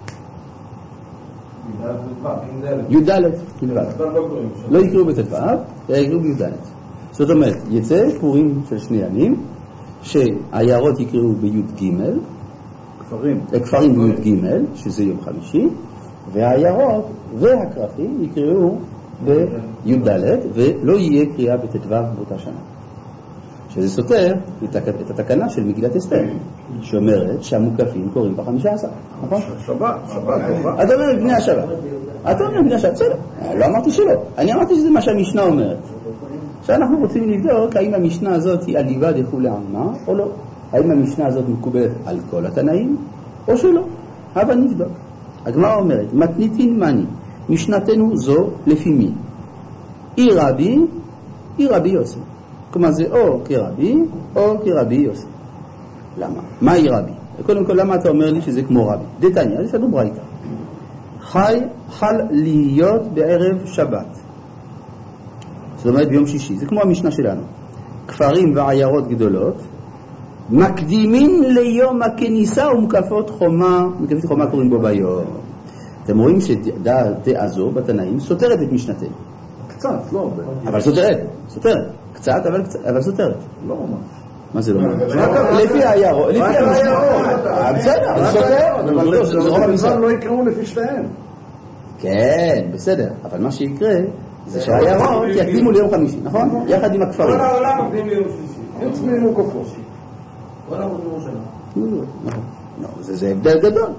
י"ד, לא יקראו בט"ו, אלא יקראו בי"ד. זאת אומרת, יצא פורים של שני ימים, שהעיירות יקראו בי"ג, כפרים בי"ג, שזה יום חמישי, והעיירות והכרכים יקראו בי"ד, ולא יהיה קריאה בט"ו באותה שנה. שזה סותר את התקנה של מגילת אסתר, שאומרת שהמוקפים קוראים ב-15, נכון? שבת. אתה אומר בני השבת. אתה אומר בני השבת, בסדר. לא אמרתי שלא. אני אמרתי שזה מה שהמשנה אומרת. עכשיו אנחנו רוצים לבדוק האם המשנה הזאת היא עליבה דכולי עלמא או לא. האם המשנה הזאת מקובלת על כל התנאים או שלא. אבל נבדוק. הגמרא אומרת, מתניתין מני, משנתנו זו לפי מי? אי רבי יוסי. כלומר זה או כרבי או כרבי יוסי. למה? מה היא רבי? קודם כל, למה אתה אומר לי שזה כמו רבי? דתניא, יש לנו ברייתא. חל להיות בערב שבת. זאת אומרת ביום שישי. זה כמו המשנה שלנו. כפרים ועיירות גדולות מקדימים ליום הכניסה ומקפות חומה. מקפות חומה קוראים בו ביום. אתם רואים שדעה זו בתנאים סותרת את משנתנו. קצת, לא הרבה. אבל סותרת. קצת, אבל סותרת. לא ממש. מה זה לא ממש? לפי העיירות. לפי המשנה. בסדר, סותר. אבל לא יקראו לפי שתיהן. כן, בסדר, אבל מה שיקרה זה שהעיירות יקדימו ליום חמישי, נכון? יחד עם הכפרים. כל העולם מקדים ליום שלישי. חוץ ממוקפו. כל העולם ירושלים. נכון, זה הבדל גדול.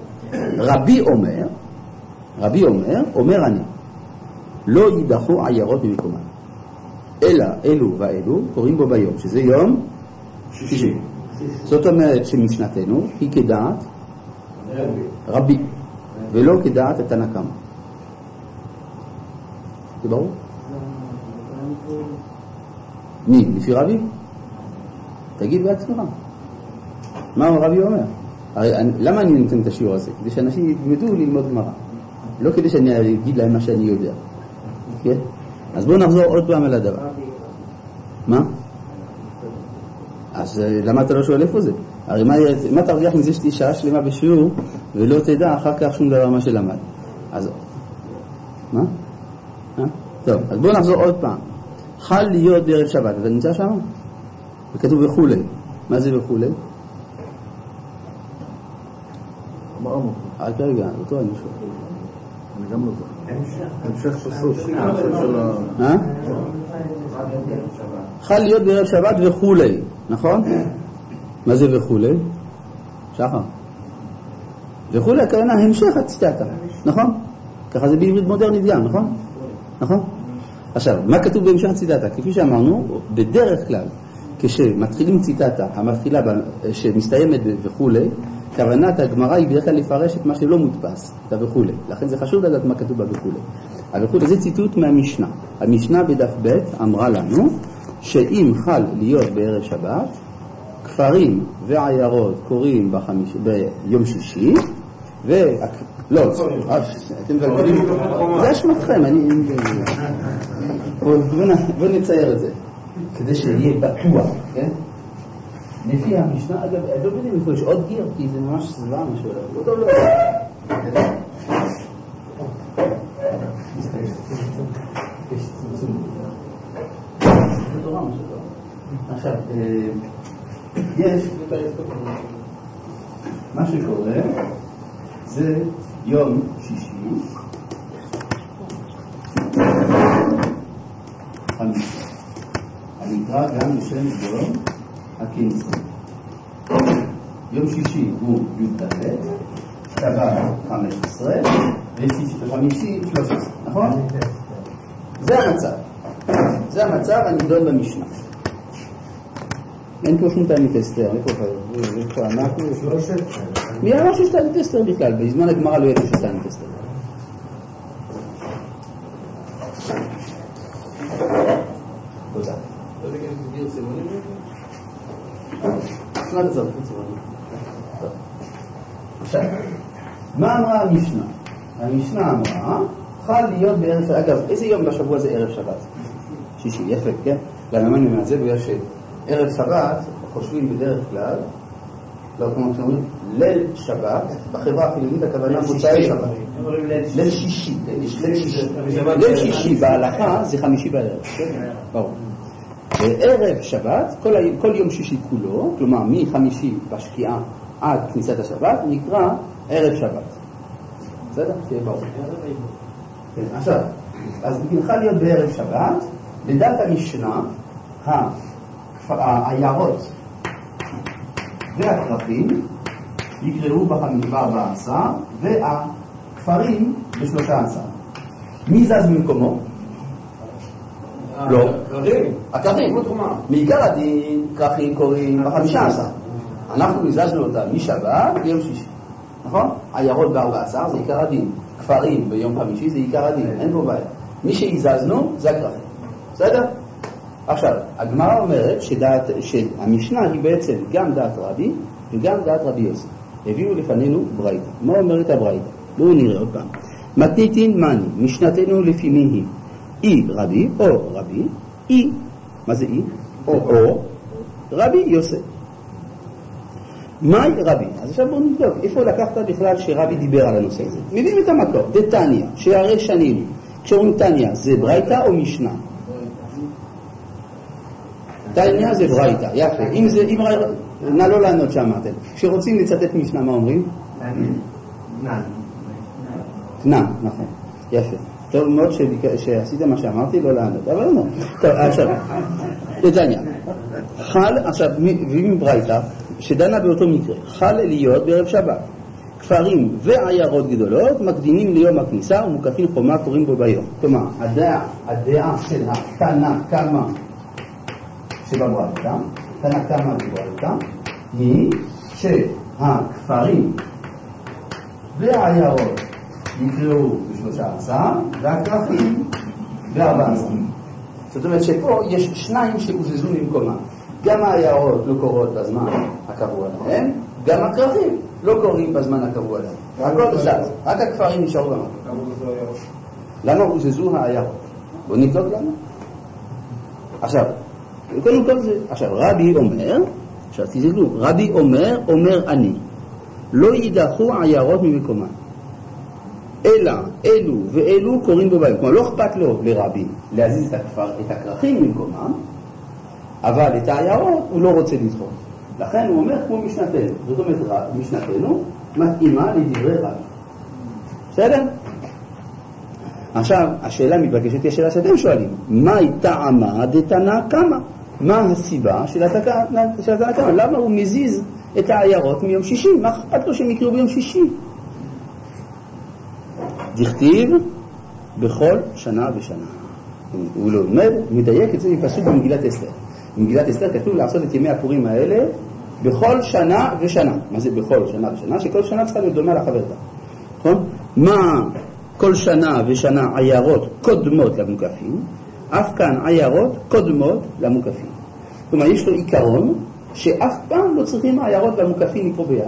רבי אומר אני, לא יידחו עיירות ממקומן, אלא אלו ואלו קוראים בו ביום, שזה יום שישי. זאת אומרת שמשנתנו היא כדעת רבי, ולא כדעת התנא קמא. זה ברור? מי? לפי רבי? תגיד בעצמך. מה רבי אומר? למה אני נותן את השיעור הזה? כדי שאנשים ילמדו ללמוד גמרא, לא כדי שאני אגיד להם מה שאני יודע. כן? אז בואו נחזור עוד פעם על הדבר. מה? אז למה אתה לא שואל איפה זה? הרי מה תרוויח מזה שתהיה שעה שלמה בשיעור ולא תדע אחר כך שום דבר מה שלמד? אז מה? טוב, אז בואו נחזור עוד פעם. חל להיות בערב שבת, אתה נמצא שם? וכתוב וכולי. מה זה וכולי? רק רגע, אותו אני שואל. אני גם לא זוכר. המשך פסוק. חל להיות בערב שבת וכולי, נכון? מה זה וכולי? שחר. וכולי הכוונה המשך הציטטה, נכון? ככה זה בעברית מודרנית גם, נכון? נכון? עכשיו, מה כתוב בהמשך הציטטה? כפי שאמרנו, בדרך כלל, כשמתחילים ציטטה, המתחילה שמסתיימת וכולי, כוונת הגמרא היא בדרך כלל לפרש את מה שלא מודפס, את וכולי. לכן זה חשוב לדעת מה כתוב בכולי. וכולי זה ציטוט מהמשנה. המשנה בדף ב' אמרה לנו שאם חל להיות בערב שבת, כפרים ועיירות קוראים ביום שישי, לא, אתם מבלבלים, זה אשמתכם, בואו נצייר את זה, כדי שיהיה בטוח, כן? לפי המשנה, אגב, לא יודעים איפה יש עוד גיר, כי זה ממש סבבה משהו, לא טוב לא. יש צמצום. זה תורה משהו טוב. עכשיו, יש, מה שקורה, זה יום שישי, חמישי. אני אקרא גם לשם יום הכנס. יום שישי הוא י"ד, שבת 15, וחמישי 13, נכון? זה המצב. זה המצב הנדון במשנה. אין פה שום תענית אסתר, איפה אנחנו? מי אמר שיש תענית אסתר בכלל? בזמן הגמרא לא ידעו שיש תענית אסתר. תודה. עכשיו, מה אמרה המשנה? המשנה אמרה, חל להיות בערב שבת. אגב, איזה יום בשבוע זה ערב שבת? שישי, יפה, כן? למה אני אומר את זה? בגלל שערב שבת חושבים בדרך כלל, לא כמו שאומרים, ליל שבת, בחברה החילונית הכוונה מוצאי שבת. ליל שישי, ליל שישי בהלכה זה חמישי בערב, ברור. ערב שבת, כל יום שישי כולו, כלומר מחמישי בשקיעה עד כניסת השבת, נקרא ערב שבת. בסדר? שיהיה ברור. עכשיו, אז נלכה להיות בערב שבת, בדף המשנה, העיירות והכרכים יקראו ב-14 והכפרים ב-13. מי זז ממקומו? לא. הכרכים. מעיקר הדין, כרכים קוראים ב-15. אנחנו הזזנו אותם משבת ביום שישי. נכון? עיירות ב-14 זה עיקר הדין. כפרים ביום חמישי זה עיקר הדין. אין פה בעיה. מי שהזזנו זה הכרכים. בסדר? עכשיו, הגמרא אומרת שהמשנה היא בעצם גם דעת רבי וגם דעת רבי יוסי. הביאו לפנינו ברייתא. מה אומרת הברייתא? בואו נראה עוד פעם. מתניתין מני, משנתנו לפי מי היא? אי רבי או רבי, אי, מה זה אי? או רבי יוסי. מהי רבי? אז עכשיו בואו נבדוק, איפה לקחת בכלל שרבי דיבר על הנושא הזה? מביאים את המקור, דתניא, שהרי שנים. כשאומרים תניא, זה ברייתא או משנה? תניא זה ברייתא, יפה. נא לא לענות שאמרתם. כשרוצים לצטט משנה, מה אומרים? תנא, נכון. יפה. טוב מאוד שעשית מה שאמרתי, לא לענות, אבל לא. טוב, עכשיו, לדניה. חל, עכשיו, מברייתא, שדנה באותו מקרה, חל להיות בערב שבת. כפרים ועיירות גדולות מקדימים ליום הכניסה ומוקפים חומה קוראים בו ביום. כלומר, הדעה של התנא קמא שבברייתא, תנא קמא בברייתא, היא שהכפרים והעיירות יקראו ב13 והכרכים ב14. זאת אומרת שפה יש שניים שהוזזו ממקומם. גם העיירות לא קורות בזמן הקבוע להם, גם הכרכים לא קוראים בזמן הקבוע להם. הכל זז, רק הכפרים נשארו במקום. למה הוזזו העיירות? בואו נבדוק למה. עכשיו, קודם כל זה, עכשיו רבי אומר, עכשיו תזכרו, רבי אומר אני, לא יידחו עיירות ממקומן, אלא אלו ואלו קוראים בו בהם. כלומר לא אכפת לו לרבי להזיז את הכרכים ממקומם, אבל את העיירות הוא לא רוצה לדחות. לכן הוא אומר כמו משנתנו. זאת אומרת, משנתנו מתאימה לדברי רבי. בסדר? עכשיו, השאלה מתבקשת היא השאלה שאתם שואלים. מהי טעמה דתנא קמא? מה הסיבה של התנא קמא? למה הוא מזיז את העיירות מיום שישי? מה אכפת לו שהם יקראו ביום שישי? דכתיב בכל שנה ושנה. הוא לא אומר, מדייק את זה מפסוק במגילת אסתר. במגילת אסתר כתוב לעשות את ימי הפורים האלה בכל שנה ושנה. מה זה בכל שנה ושנה? שכל שנה צריכה להיות דומה לחברתה. נכון? מה כל שנה ושנה עיירות קודמות למוקפים, אף כאן עיירות קודמות למוקפים. כלומר, יש לו עיקרון שאף פעם לא צריכים העיירות והמוקפים לקרוא ביחד.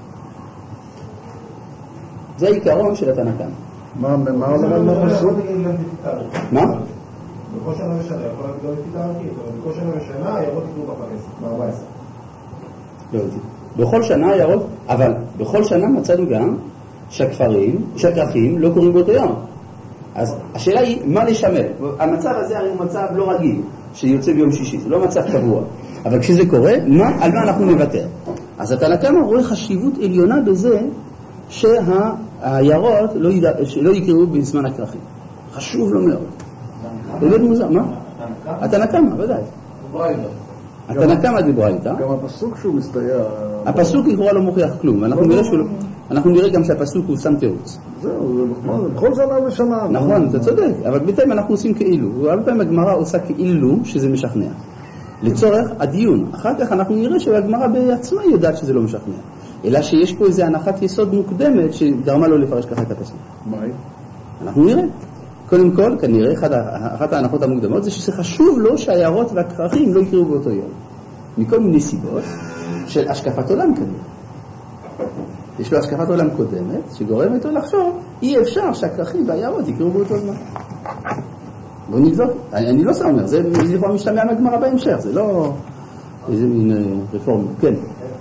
זה העיקרון של התנא קמא. מה אומר על הפסוק? מה? בכל שנה ושנה, יכול להיות לא לפי תאריכים, אבל בכל שנה ושנה העיירות יקראו ב-14. לא יודעים. בכל שנה העיירות, אבל בכל שנה מצאנו גם שהכרכים לא קוראים באותו יום. אז השאלה היא מה לשמר. המצב הזה הרי הוא מצב לא רגיל, שיוצא ביום שישי, זה לא מצב קבוע. אבל כשזה קורה, על מה אנחנו נוותר? אז התנא קמא רואה חשיבות עליונה בזה שהעיירות לא יקראו בזמן הכרכים. חשוב לו מאוד. זה באמת מוזר, מה? התנא קמא, ודאי. התנא קמא דברייתא. גם הפסוק שהוא מסתייע. הפסוק לכאורה לא מוכיח כלום. אנחנו נראה גם שהפסוק הוא שם תירוץ. זהו, בכל שנה ושנה. נכון, אתה צודק, אבל בינתיים אנחנו עושים כאילו. הרבה פעמים הגמרא עושה כאילו שזה משכנע. לצורך הדיון. אחר כך אנחנו נראה שהגמרא בעצמה יודעת שזה לא משכנע. אלא שיש פה איזו הנחת יסוד מוקדמת שגרמה לו לפרש ככה את הפסוק. מה היא? אנחנו נראה. קודם כל, כנראה, אחת ההנחות המוקדמות זה שחשוב לו שהעיירות והכרכים לא יקראו באותו יום. מכל מיני סיבות של השקפת עולם כנראה. יש לו השקפת עולם קודמת שגורמת לו לחשוב, אי אפשר שהכרכים והעיירות יקראו באותו זמן. בואו נבדוק. אני לא אומר, זה יכול משתמע מהגמרא בהמשך, זה לא איזה מין רפורמה. כן.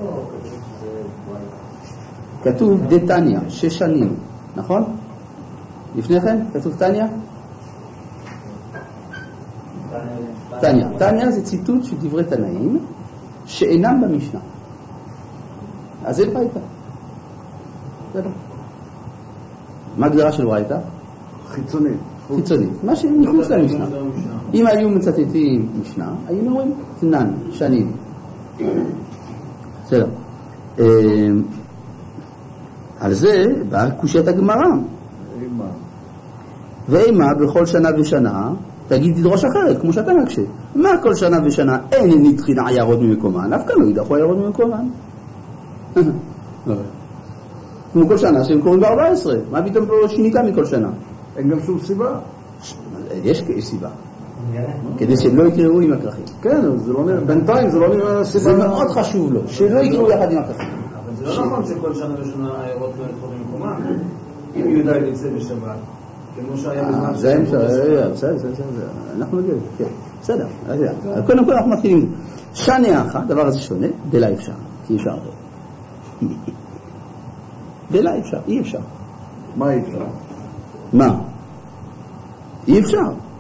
כתוב דתניא, 6 שנים, נכון? לפני כן כתוב תניא? תניא זה ציטוט של דברי תנאים שאינם במשנה. אז זה ברייתא. מה הגדרה של ברייתא? חיצונית. מה שמחוץ למשנה. אם היו מצטטים משנה, היינו אומרים תנן, שנים. בסדר. על זה באה קושיית הגמרא. ואימה בכל שנה ושנה תגיד תדרוש אחרת, כמו שאתה מקשה. מה כל שנה ושנה אין נדחין עיירות ממקומן, אף כאן לא ידחו עיירות ממקומן. כמו כל שנה שהם קוראים ב-14, מה פתאום פה שיניקה מכל שנה? אין גם שום סיבה. יש סיבה. כדי שהם לא יקראו עם הכרכים. כן, בינתיים זה לא נראה סיבה. זה מאוד חשוב לו, שלא יקראו יחד עם הכרכים. אבל זה לא נכון שכל שנה ושנה העיירות לא נדחו ממקומן. אם יהודה יצא בשבת, כמו שהיה בזמן בסדר, אנחנו נגיד, כן, בסדר. קודם כל אנחנו מתחילים. שנה אחת, דבר הזה שונה, דלה אפשר, כי אפשר. דלה אפשר, אי אפשר. מה אי אפשר? מה? אי אפשר.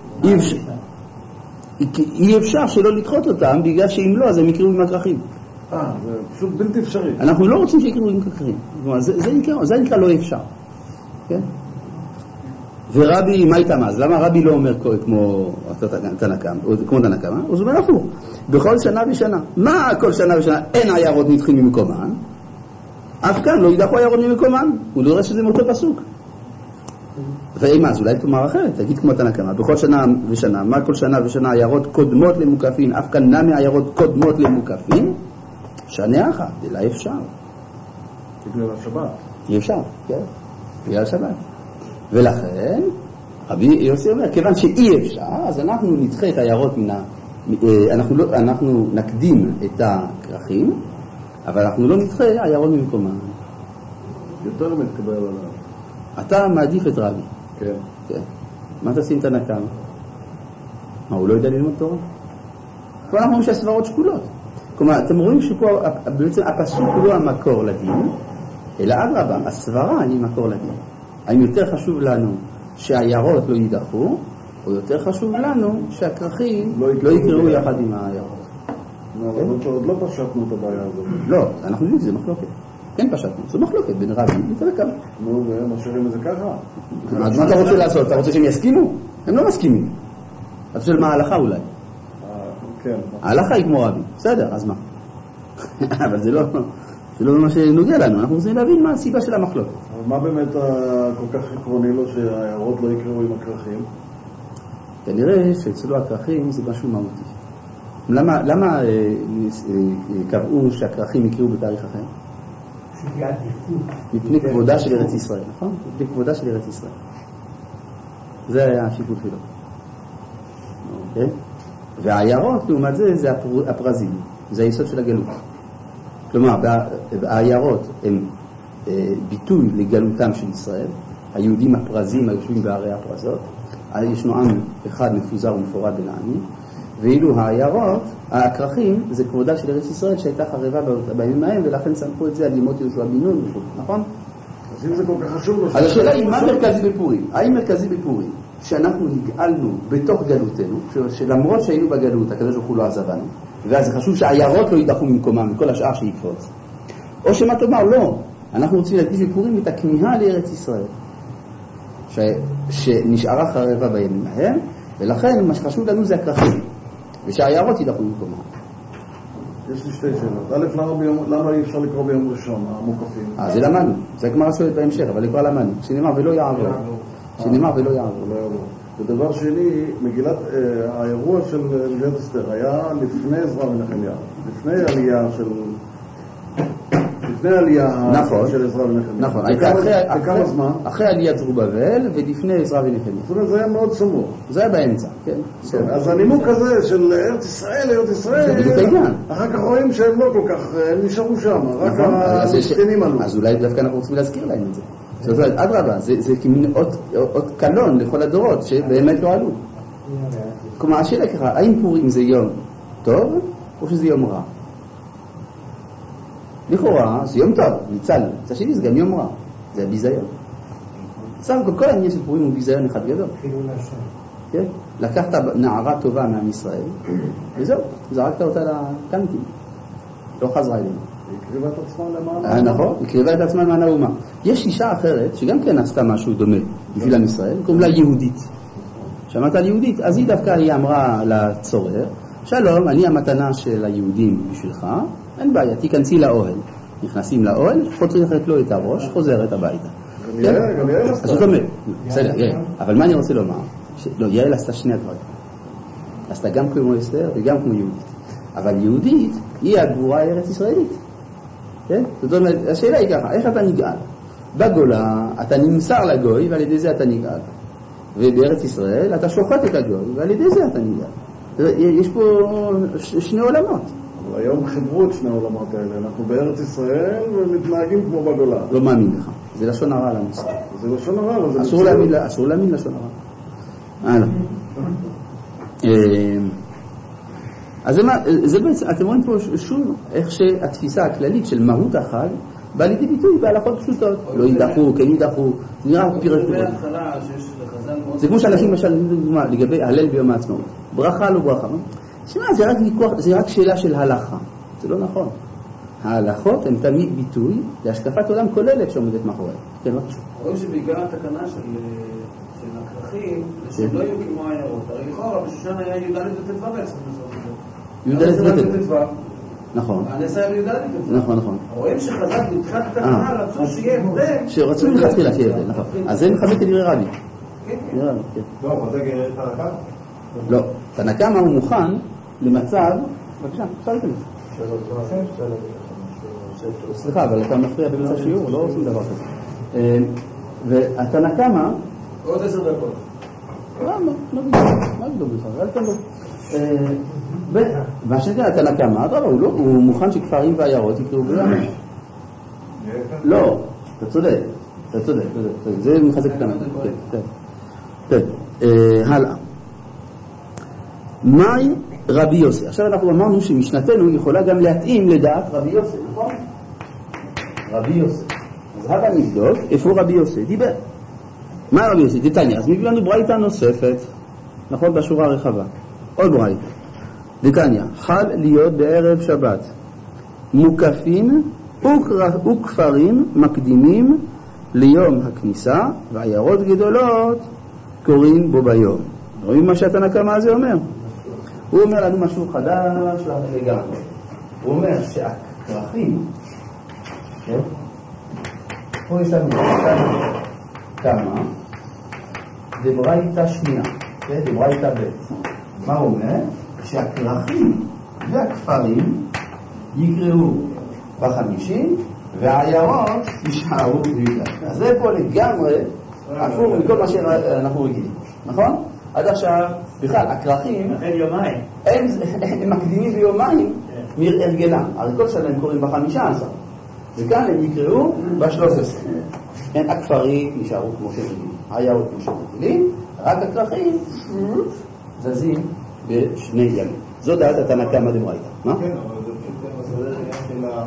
אי אפשר שלא לדחות אותם, בגלל שאם לא, אז הם יקראו עם הכרכים. זה פשוט בלתי אפשרי. אנחנו לא רוצים שיקראו עם הכרכים. זה נקרא לא אפשר. כן? ורבי, מה איתם אז? למה רבי לא אומר כמו תנא קמא? הוא אומר הפוך, בכל שנה ושנה. מה כל שנה ושנה? אין עיירות נדחים ממקומן, אף כאן לא ידחו עיירות ממקומן. הוא דורש שזה מאותו פסוק. ואם אז, אולי תאמר אחרת, תגיד כמו תנא קמא, בכל שנה ושנה, מה כל שנה ושנה עיירות קודמות למוקפין, אף כאן נמי עיירות קודמות למוקפין, שנה אחת, אלא אפשר. בגלל השבת. אי אפשר, כן, בגלל השבת. ולכן, רבי יוסי אומר, כיוון שאי אפשר, אז אנחנו נדחה את העיירות אנחנו נקדים את הכרכים, אבל אנחנו לא נדחה העיירות ממקומן. יותר מתקבל עליו. אתה מעדיף את רבי. כן. כן. מה תשים תנא קמא? מה, הוא לא יודע ללמוד תורה? פה אנחנו רואים שהסברות שקולות. כלומר, אתם רואים שפה בעצם הפסוק הוא לא המקור לדין, אלא אדרבה, הסברה היא מקור לדין. האם יותר חשוב לנו שהעיירות לא יידחו, או יותר חשוב לנו שהכרכים לא יקראו יחד עם העיירות? עוד לא פשטנו את הבעיה הזאת. לא, אנחנו יודעים שזה מחלוקת. כן פשטנו, זו מחלוקת בין רבי לתנא קמא. נו, והם משאירים את זה ככה? אז מה אתה רוצה לעשות? אתה רוצה שהם יסכימו? הם לא מסכימים. אתה חושב מה ההלכה אולי? כן. ההלכה היא כמו רבי. בסדר, אז מה? אבל זה לא מה שנוגע לנו. אנחנו רוצים להבין מה הסיבה של המחלוקת. אבל מה באמת כל כך עקרוני לו שהעיירות לא יקראו עם הכרכים? כנראה שאצלו הכרכים זה משהו מהותי. למה קבעו שהכרכים יקראו בתאריך אחר? מפני כבודה של ארץ ישראל, נכון? מפני כבודה של ארץ ישראל. זה היה השיקול שלו. אוקיי? והעיירות, לעומת זה, זה הפרזים. זה היסוד של הגלות. כלומר, העיירות הם ביטוי לגלותם של ישראל. היהודים הפרזים היושבים בערי הפרזות. ישנו עם אחד מפוזר ומפורד בין העמים. ואילו העיירות, הכרכים, זה כבודה של ארץ ישראל שהייתה חרבה בימים ההם, ולכן סמכו את זה על ימות יהושע בן נון וכו', נכון? אז אם זה כל כך חשוב לו... אז השאלה היא, מה מרכזי בפורים? האם מרכזי בפורים שאנחנו נגאלנו בתוך גלותנו, שלמרות שהיינו בגלות, הקדוש ברוך הוא לא עזבנו, ואז זה חשוב שהעיירות לא יידחו ממקומם וכל השאר שיקפוץ? או שמה תאמר, לא, אנחנו רוצים להדגיש בפורים את הכמיהה לארץ ישראל, שנשארה חרבה בימים ההם, ולכן מה שחשוב לנו זה הכרכים, ושהעיירות יידחו ממקומם. יש לי שתי שאלות. א', למה אי אפשר לקרוא ביום ראשון, המוקפים? זה למדנו, זה כמו שואלת בהמשך, אבל כבר למדנו. שנאמר ולא יעבור. שנאמר ולא יעבור. ודבר שני, מגילת, האירוע של מגילת אסתר היה לפני עזרא ונחמיה. לפני עלייה של עזרא ונחמיה. נכון. בכמה זמן? אחרי עליית זרובבל ולפני עזרא ונחמיה. זאת אומרת, זה היה מאוד סמוך. זה היה באמצע, כן. אז הנימוק הזה של ארץ ישראל, זה בדיוק העניין. אחר כך רואים שהם לא כל כך, הם נשארו שם, רק המסכנים עלו. אז אולי דווקא אנחנו רוצים להזכיר להם את זה. זאת אומרת, אדרבה, זה כמין אות קלון לכל הדורות שבאמת לא עלו. כלומר, השאלה ככה, האם פורים זה יום טוב או שזה יום רע? לכאורה זה יום טוב, ניצל. זה שני, זה גם יום רע. זה ביזיון. סך הכל כל העניין של פורים הוא ביזיון אחד גדול. כן? לקחת נערה טובה מעם ישראל, וזהו, זרקת אותה לקנטים. לא חזרה אלינו. היא הקריבה את עצמה למען האומה. נכון, היא הקריבה את עצמה למען האומה. יש אישה אחרת שגם כן עשתה משהו דומה בשביל עם ישראל, קוראים לה יהודית. שמעת על יהודית? אז היא דווקא היא אמרה לצורר, שלום, אני המתנה של היהודים בשבילך, אין בעיה, תיכנסי לאוהל. נכנסים לאוהל, חותכת לו את הראש, חוזרת הביתה. גם יעל עשתה. אז זאת אומרת, בסדר, אבל מה אני רוצה לומר? לא, יעל עשתה שני הדברים. עשתה גם כמו אסתר וגם כמו יהודית. אבל יהודית היא הגבורה הארץ ישראלית. כן? זאת אומרת, השאלה היא ככה, איך אתה נגאל? בגולה אתה נמסר לגוי ועל ידי זה אתה נגאל. ובארץ ישראל אתה שוחט את הגוי ועל ידי זה אתה נגאל. יש פה שני עולמות. אבל היום חיברו את שני העולמות האלה. אנחנו בארץ ישראל ומתנהגים כמו בגולה. לא מאמין לך. זה לשון הרע למוסר. זה לשון הרע, אבל זה אסור להאמין לשון הרע. אז זה בעצם, אתם רואים פה שוב איך שהתפיסה הכללית של מהות החג באה לידי ביטוי בהלכות פשוטות. לא יידחו, כן יידחו, זה נראה פירש פשוט. זה כמו שאנשים למשל, לגבי הלל ביום העצמאות. ברכה לא ברכה. שמע, זה רק שאלה של הלכה. זה לא נכון. ההלכות הן תמיד ביטוי להשקפת עולם כוללת שעומדת מאחורי. כן, לא חשוב. רואים שבעיקר התקנה של שהם לא יהיו כמו העיירות. הרי לכאורה בשושן היה י"ד וט"ו בעצם. י"ד וט"ו. נכון. הנס היה בי"ד וט"ו. נכון. רואים שחז"ל בתחילת התקנה רצו שיהיה הבדל. שרצו מלכתחילה שיהיה הבדל, נכון. אז זה מחזק את דברי רבי. כן. לא, אבל זה גרר את הרקע? לא. תנא קמא הוא מוכן למצב... בבקשה, אפשר להיכנס. סליחה, אבל אתה מפריע באמצע שיעור, לא עושים דבר כזה. והתנא קמא... עוד 10 דקות. מה בדיוק בכלל? אל תן לו. מה שנקרא, התנא קמא, הוא מוכן שכפרים ועיירות יקראו ביום. לא, אתה צודק. זה מחזק את התנא. כן. הלאה. מהי רבי יוסי? עכשיו אנחנו אמרנו שמשנתנו יכולה גם להתאים לדעת רבי יוסי, נכון? רבי יוסי. אז הבה נבדוק איפה רבי יוסי דיבר. מה רבי יוסי? דתניא. אז מביא לנו ברייתא נוספת, נכון? בשורה הרחבה. עוד ברייתא. דתניא. חל להיות בערב שבת. מוקפין וכפרים מקדימים ליום הכניסה, ועיירות גדולות קוראים בו ביום. רואים מה שהתנא קמא הזה אומר? הוא אומר לנו משהו חדש לגמרי. הוא אומר שהכרכים, פה יש לנו כמה דברייתא שנייה, דברייתא ב'. מה הוא אומר? שהכרכים והכפרים יקראו ב50 והעיירות יישארו בגלל. אז זה פה לגמרי הפוך מכל מה שאנחנו רגילים, נכון? עד עכשיו, בכלל, הכרכים הם מקדימים ביומיים מהרגלם. הרי כל שנה הם קוראים ב15, וכאן הם יקראו ב13. הכפרים נשארו כמו שרגילים, העיירות כמו שרגילים, רק הכרכים זזים בשני ימים. זו דעת התנא קמא דברייתא. מה? כן, אבל זה עניין של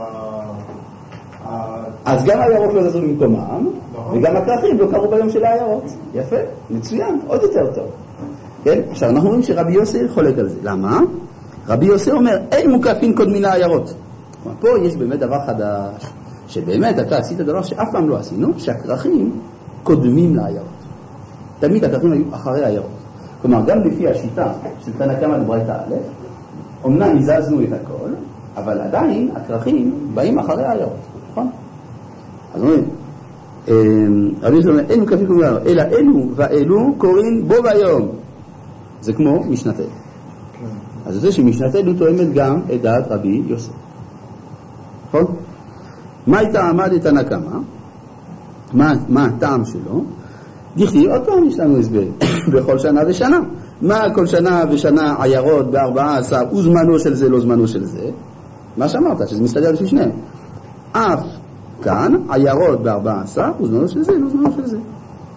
אז גם העיירות לא זזו במקומם, וגם הכרכים לא קראו ביום של העיירות. יפה, מצוין, עוד יותר טוב. כן? עכשיו אנחנו רואים שרבי יוסי חולק על זה. למה? רבי יוסי אומר, אין מוקפין קודמין לעיירות. פה יש באמת דבר חדש, שבאמת אתה עשית דבר שאף פעם לא עשינו, שהכרכים קודמים לעיירות. תמיד הכרכים היו אחרי העיירות. כלומר, גם לפי השיטה של תנא קמא דברייתא א', אמנם הזזנו את הכל, אבל עדיין הכרכים באים אחרי העיירות. נכון? אז אומרים, רבי יוסי אומר, אין מוקפין קודמין לעיירות, אלא אלו ואלו קוראים בו ביום. זה כמו משנתנו. אז זה שמשנתנו תואמת גם את דעת רבי יוסי. נכון? מה הייתה עמד את תנא קמא? מה הטעם שלו? דכתיב, עוד פעם יש לנו הסבר. בכל שנה ושנה. מה כל שנה ושנה עיירות ב14 וזמנו של זה לא זמנו של זה? מה שאמרת, שזה מסתדר לפי שניהם. אף כאן עיירות ב14 וזמנו של זה לא זמנו של זה.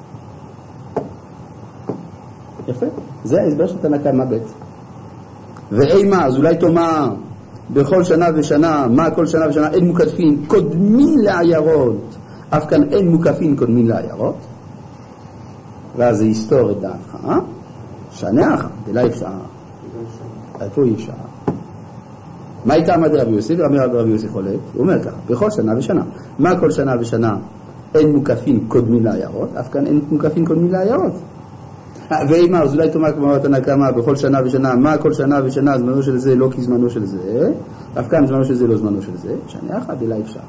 יפה. זה ההסבר של תנא קמא ב'. ואימה, אז אולי תאמר, בכל שנה ושנה, מה כל שנה ושנה, אין מוקפין קודמין לעיירות, אף כאן אין מוקפין קודמין לעיירות, ואז זה יסתור את דעתך, שנה אחת, דלה אפשר. איפה אי אפשר? מה הייתה עמד רבי יוסי? רבי יוסי חולק, הוא אומר ככה, בכל שנה ושנה, מה כל שנה ושנה, אין מוקפין קודמין לעיירות, אף כאן אין מוקפין קודמין לעיירות. ואימה, אז אולי תאמר כמו תנא קמא בכל שנה ושנה, מה כל שנה ושנה זמנו של זה לא כזמנו של זה, אף כאן זמנו של זה לא זמנו של זה, שנה אחת אלא אפשר.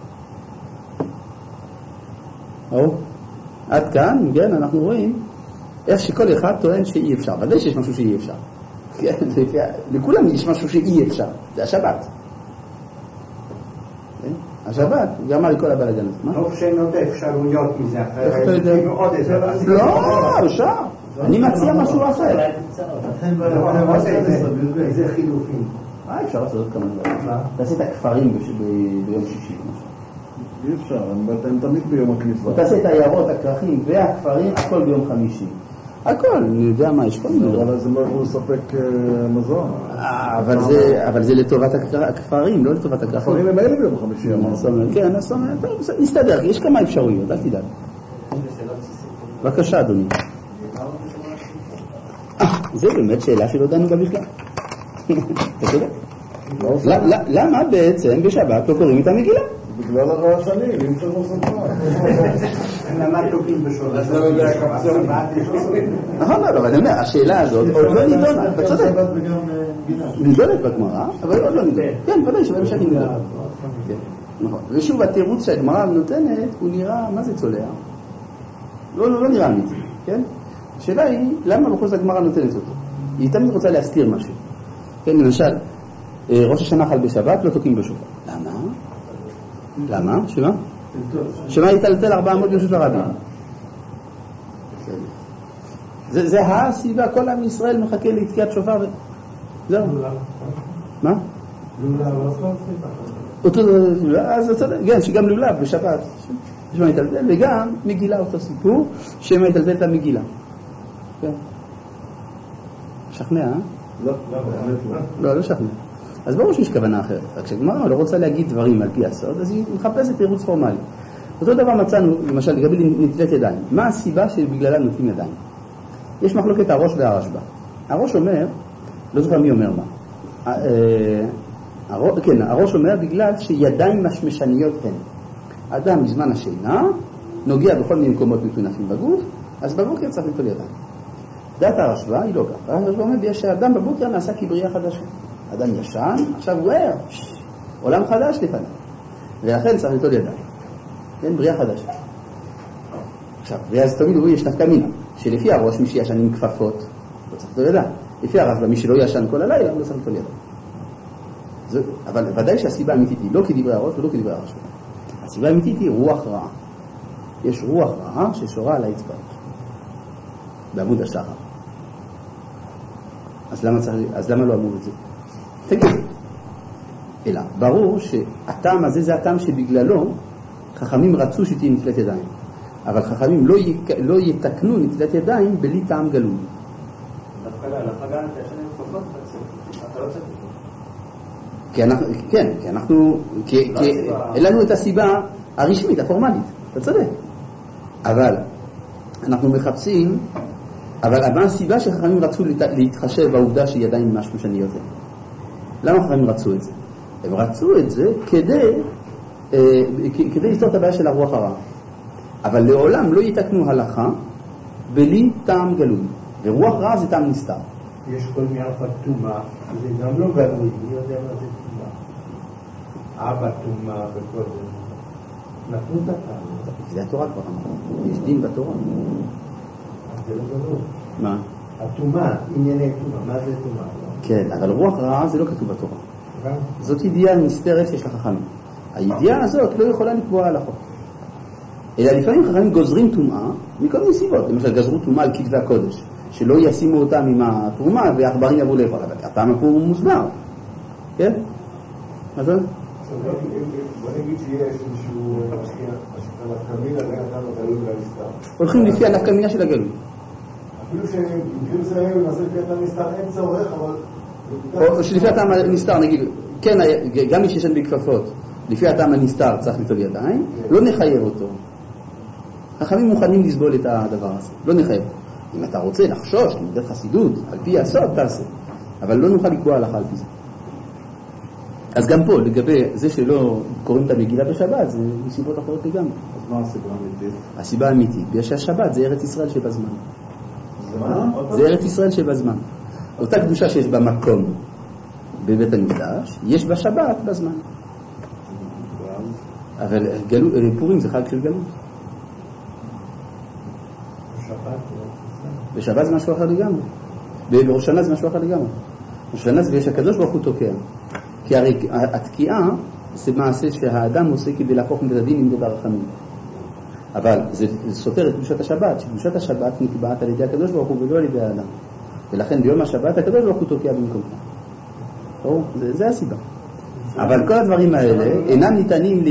עד כאן, כן, אנחנו רואים איך שכל אחד טוען שאי אפשר, ודאי שיש משהו שאי אפשר. לכולם יש משהו שאי אפשר, זה השבת. השבת, גם על כל הבלגן. לא שאינות אפשרויות מזה, אחרת עוד איזה... לא, אפשר. אני מציע משהו אחר. איזה חילופים. אפשר לעשות כמה דברים. תעשה את הכפרים ביום שישי. אי אפשר, הם תמיד ביום הכניסה. תעשה את העיירות, הכרכים והכפרים, הכל ביום חמישי. הכל, אני יודע מה, יש כל מיני. אבל אז הם לא יכולו לספק מזון. אבל זה לטובת הכפרים, לא לטובת הכרכים. הכפרים הם אלה ביום חמישי. כן, נסתדר, יש כמה אפשרויות, אל תדאג. בבקשה, אדוני. זה באמת שאלה שלא דנו במשנה. אתה צודק? למה בעצם בשבת לא קוראים את המגילה? בגלל הרעשנים, אם צריך לעשות מה. למה תוקים בשור? אז לא יודע כמה זה נכון, אבל אני אומר, השאלה הזאת עוד לא נידונה, אתה צודק. נידונת בגמרא, אבל עוד לא נידונת. כן, ודאי שבהמשך היא נידונת. נכון. ושוב, התירוץ שהגמרא נותנת, הוא נראה, מה זה צולע? לא נראה אמיתי, כן? השאלה היא, למה בכל זאת הגמרא נותנת אותו? היא תמיד רוצה להסתיר משהו. כן, למשל, ראש השנה חל בשבת, לא תוקים בשופר. למה? למה? שמה? שמה יטלטל 400 ברשות הרבים. זה הסיבה, כל עם ישראל מחכה לתקיעת שופר זהו. מה? אז אתה יודע, כן, שגם לולב בשבת שמה יטלטל, וגם מגילה אותו סיפור שמה יטלטל את המגילה. כן. שכנע, אה? לא שכנע. אז ברור שיש כוונה אחרת. רק כשגמרא לא רוצה להגיד דברים על פי הסוד, אז היא מחפשת תירוץ פורמלי. אותו דבר מצאנו, למשל, לגבי נטילת ידיים. מה הסיבה שבגללה נוטלים ידיים? יש מחלוקת הראש והרשב"א. הראש אומר, לא זוכר מי אומר מה. כן, הראש אומר בגלל שידיים משמשניות הן. אדם בזמן השינה נוגע בכל מיני מקומות מטונפים בגוף, אז בבוקר צריך ליטול ידיים. דעת הרשב"א היא לא ככה. הרשב"א אומר בגלל שהאדם בבוקר נעשה כבריאה חדשה. אדם ישן, עכשיו הוא ער, עולם חדש לפניו. ולכן צריך ליטול ידיים. כן, בריאה חדשה. עכשיו, ואז תמיד הוא יש נפקא מינה, שלפי הראש מי שישן עם כפפות, לא צריך ליטול ידיים. לפי הרשב"א מי שלא ישן כל הלילה, לא צריך ליטול ידיים. אבל ודאי שהסיבה האמיתית היא לא כדברי הראש ולא כדברי הרשב"א. הסיבה האמיתית היא רוח רעה. יש רוח רעה ששורה על האצבעות. בעמוד השחר. אז למה לא אמרו את זה? תגיד. אלא, ברור שהטעם הזה זה הטעם שבגללו חכמים רצו שתהיה נטילת ידיים. אבל חכמים לא יתקנו נטילת ידיים בלי טעם גלוי. דווקא להלכה גם אתה ישן עם כפפות, אתה לא צריך. כי אנחנו, אין לנו את הסיבה הרשמית, הפורמלית, אתה צודק. אבל אנחנו מחפשים, אבל מה הסיבה שחכמים רצו להתחשב בעובדה שידיים משהו שאני יודע? למה חכמים רצו את זה? הם רצו את זה כדי לפתור את הבעיה של הרוח הרע. אבל לעולם לא יתקנו הלכה בלי טעם גלוי. ורוח רע זה טעם נסתר. יש כל מערפת תומה, זה גם לא גלוי, אני יודע מה זה תומה. אבא תומה וכל זה. נתנו את הטעם. זה התורה כבר אמרה. יש דין בתורה. זה לא גלוי. מה? התומה, ענייני תומה, מה זה תומה? כן, אבל רוח רעה זה לא כתוב בתורה. זאת ידיעה נסתרת שיש לחכמים. הידיעה הזאת לא יכולה לקבוע הלכות. אלא לפעמים חכמים גוזרים תומעה מכל מיני סיבות. למשל גזרו תומעה על כתבי הקודש, שלא ישימו אותם עם התרומה והעכברים יבואו לאכול. אבל הטעם פה הוא מוסבר. כן? מה זה? בוא נגיד שיש מישהו נפקא מינה, זה נתן הגלוי והנסתר. הולכים לפי הנפקא מינה של הגלוי. אפילו שהם נעשה לפי הטעם נסתר אין צורך, אבל... או שלפי הטעם הנסתר, נגיד, כן, גם מי שישן בכפפות, לפי הטעם הנסתר צריך ליטול ידיים, לא נחייב אותו. חכמים מוכנים לסבול את הדבר הזה, לא נחייב. אם אתה רוצה לחשוש, למדת חסידות, על פי הסוד תעשה, אבל לא נוכל לקבוע הלכה על פי זה. אז גם פה, לגבי זה שלא קוראים את המגילה בשבת, זה מסיבות אחרות לגמרי. אז מה הסיבה האמיתית? הסיבה האמיתית, בגלל שהשבת זה ארץ ישראל שבזמן. זה ארץ ישראל שבזמן. אותה קדושה שיש במקום בבית המקדש, יש בשבת בזמן. אבל פורים זה חג של גלות. בשבת זה משהו אחר לגמרי. בראש שנה זה משהו אחר לגמרי. בראש שנה זה שהקדוש ברוך הוא תוקע. כי הרי התקיעה זה מעשה שהאדם עושה כדי להפוך מידת הדין עם מידת הרחמים. אבל זה סותר את קדושת השבת, שקדושת השבת נקבעת על ידי הקדוש ברוך הוא ולא על ידי האדם. ולכן ביום השבת הקדוש ברוך הוא תוקע במקום. זה הסיבה. אבל כל הדברים האלה אינם ניתנים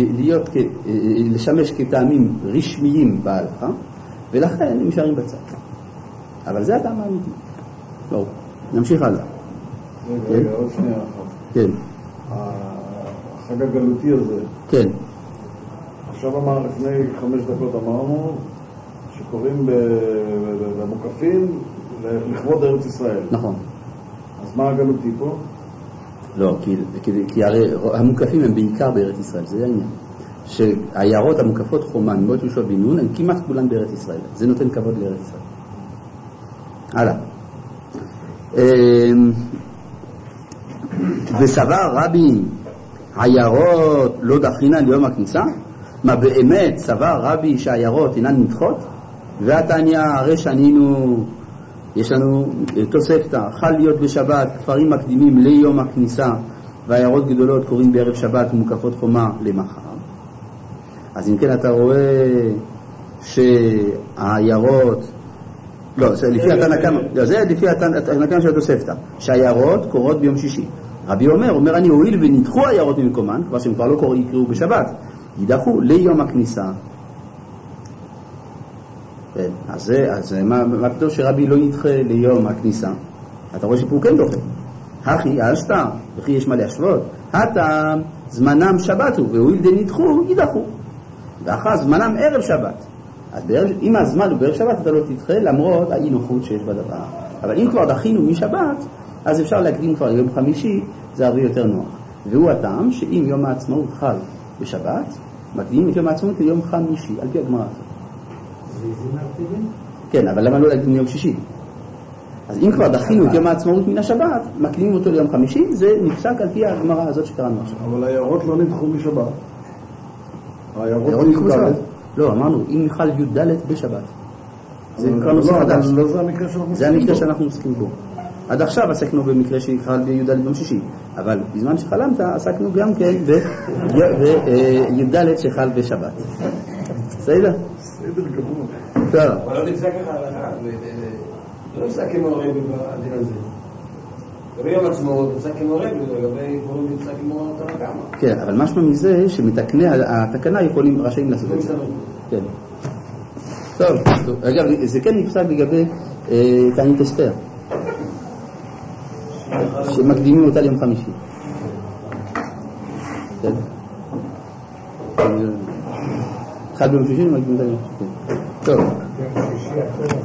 לשמש כטעמים רשמיים בהלכה, ולכן הם נשארים בצד. אבל זה הטעם האמיתי. לא, נמשיך הלאה. רגע, עוד שנייה אחת. כן. החג הגלותי הזה. כן. עכשיו לפני 5 דקות אמרנו שקוראים במוקפים לכבוד ארץ ישראל. נכון. אז מה הגלותי פה? לא, כי הרי המוקפים הם בעיקר בארץ ישראל, זה העניין. שהעיירות המוקפות חומה מבית יהושע בן נון הן כמעט כולן בארץ ישראל. זה נותן כבוד לארץ ישראל. הלאה. וסבר רבי עיירות לא דחינן ליום הכניסה? מה באמת סבר רבי שהעיירות אינן נדחות? והתניא הרי שנינו, יש לנו תוספתא, חל להיות בשבת כפרים מקדימים ליום הכניסה והעיירות גדולות קוראים בערב שבת ומוקפות חומה למחר. אז אם כן אתה רואה שהעיירות, לא, זה לפי התנא קמא, זה לפי התנא קמא של התוספתא, שהעיירות קורות ביום שישי. רבי אומר אני הואיל ונדחו העיירות ממקומן, כבר שהם כבר לא יקראו בשבת, ידחו ליום הכניסה. כן, אז מה פתאום שרבי לא נדחה ליום הכניסה? אתה רואה שפה הוא כן דוחה. הכי אשתא, וכי יש מה להשוות, הטעם זמנם שבת הוא, והואיל דנדחו ידחו. ואחר זמנם ערב שבת. אז אם הזמן הוא בערב שבת אתה לא תדחה, למרות האי נוחות שיש בדבר. אבל אם כבר דחינו משבת, אז אפשר להקדים כבר יום חמישי, זה הרבה יותר נוח. והוא הטעם שאם יום העצמאות חל בשבת, מקדימים את יום העצמאות ליום חמישי, על פי הגמרא הזאת. כן, אבל למה לא להקדים ליום שישי? אז אם כבר דחינו את יום העצמאות מן השבת, מקדימים אותו ליום חמישי, זה נפסק על פי הגמרא הזאת שקראנו עכשיו. אבל העיירות לא נדחו משבת. העיירות נדחו משבת? לא, אמרנו, אם חל י"ד בשבת. זה נקרא נושא חדש. לא זה המקרה שאנחנו עוסקים בו. זה המקרה שאנחנו עוסקים בו. עד עכשיו עסקנו במקרה שחל בי"ד ביום שישי, אבל בזמן שחלמת עסקנו גם כן בי"ד שחל בשבת. בסדר? בסדר גמור. טוב. אבל לא נפסק ככה הלכה, לא נפסק כמו רבי בדין הזה. ביום עצמאות נפסק כמו רבי, לגבי פורים נפסק כמו תנא קמא. כן, אבל משמע מזה שמתקני התקנה רשאים לעשות את זה. כן. טוב, אגב, זה כן נפסק לגבי תענית אסתר. שמקדימים אותה ליום חמישי. בסדר? אחד ביום שישי ומקדימים אותה ליום חמישי. טוב.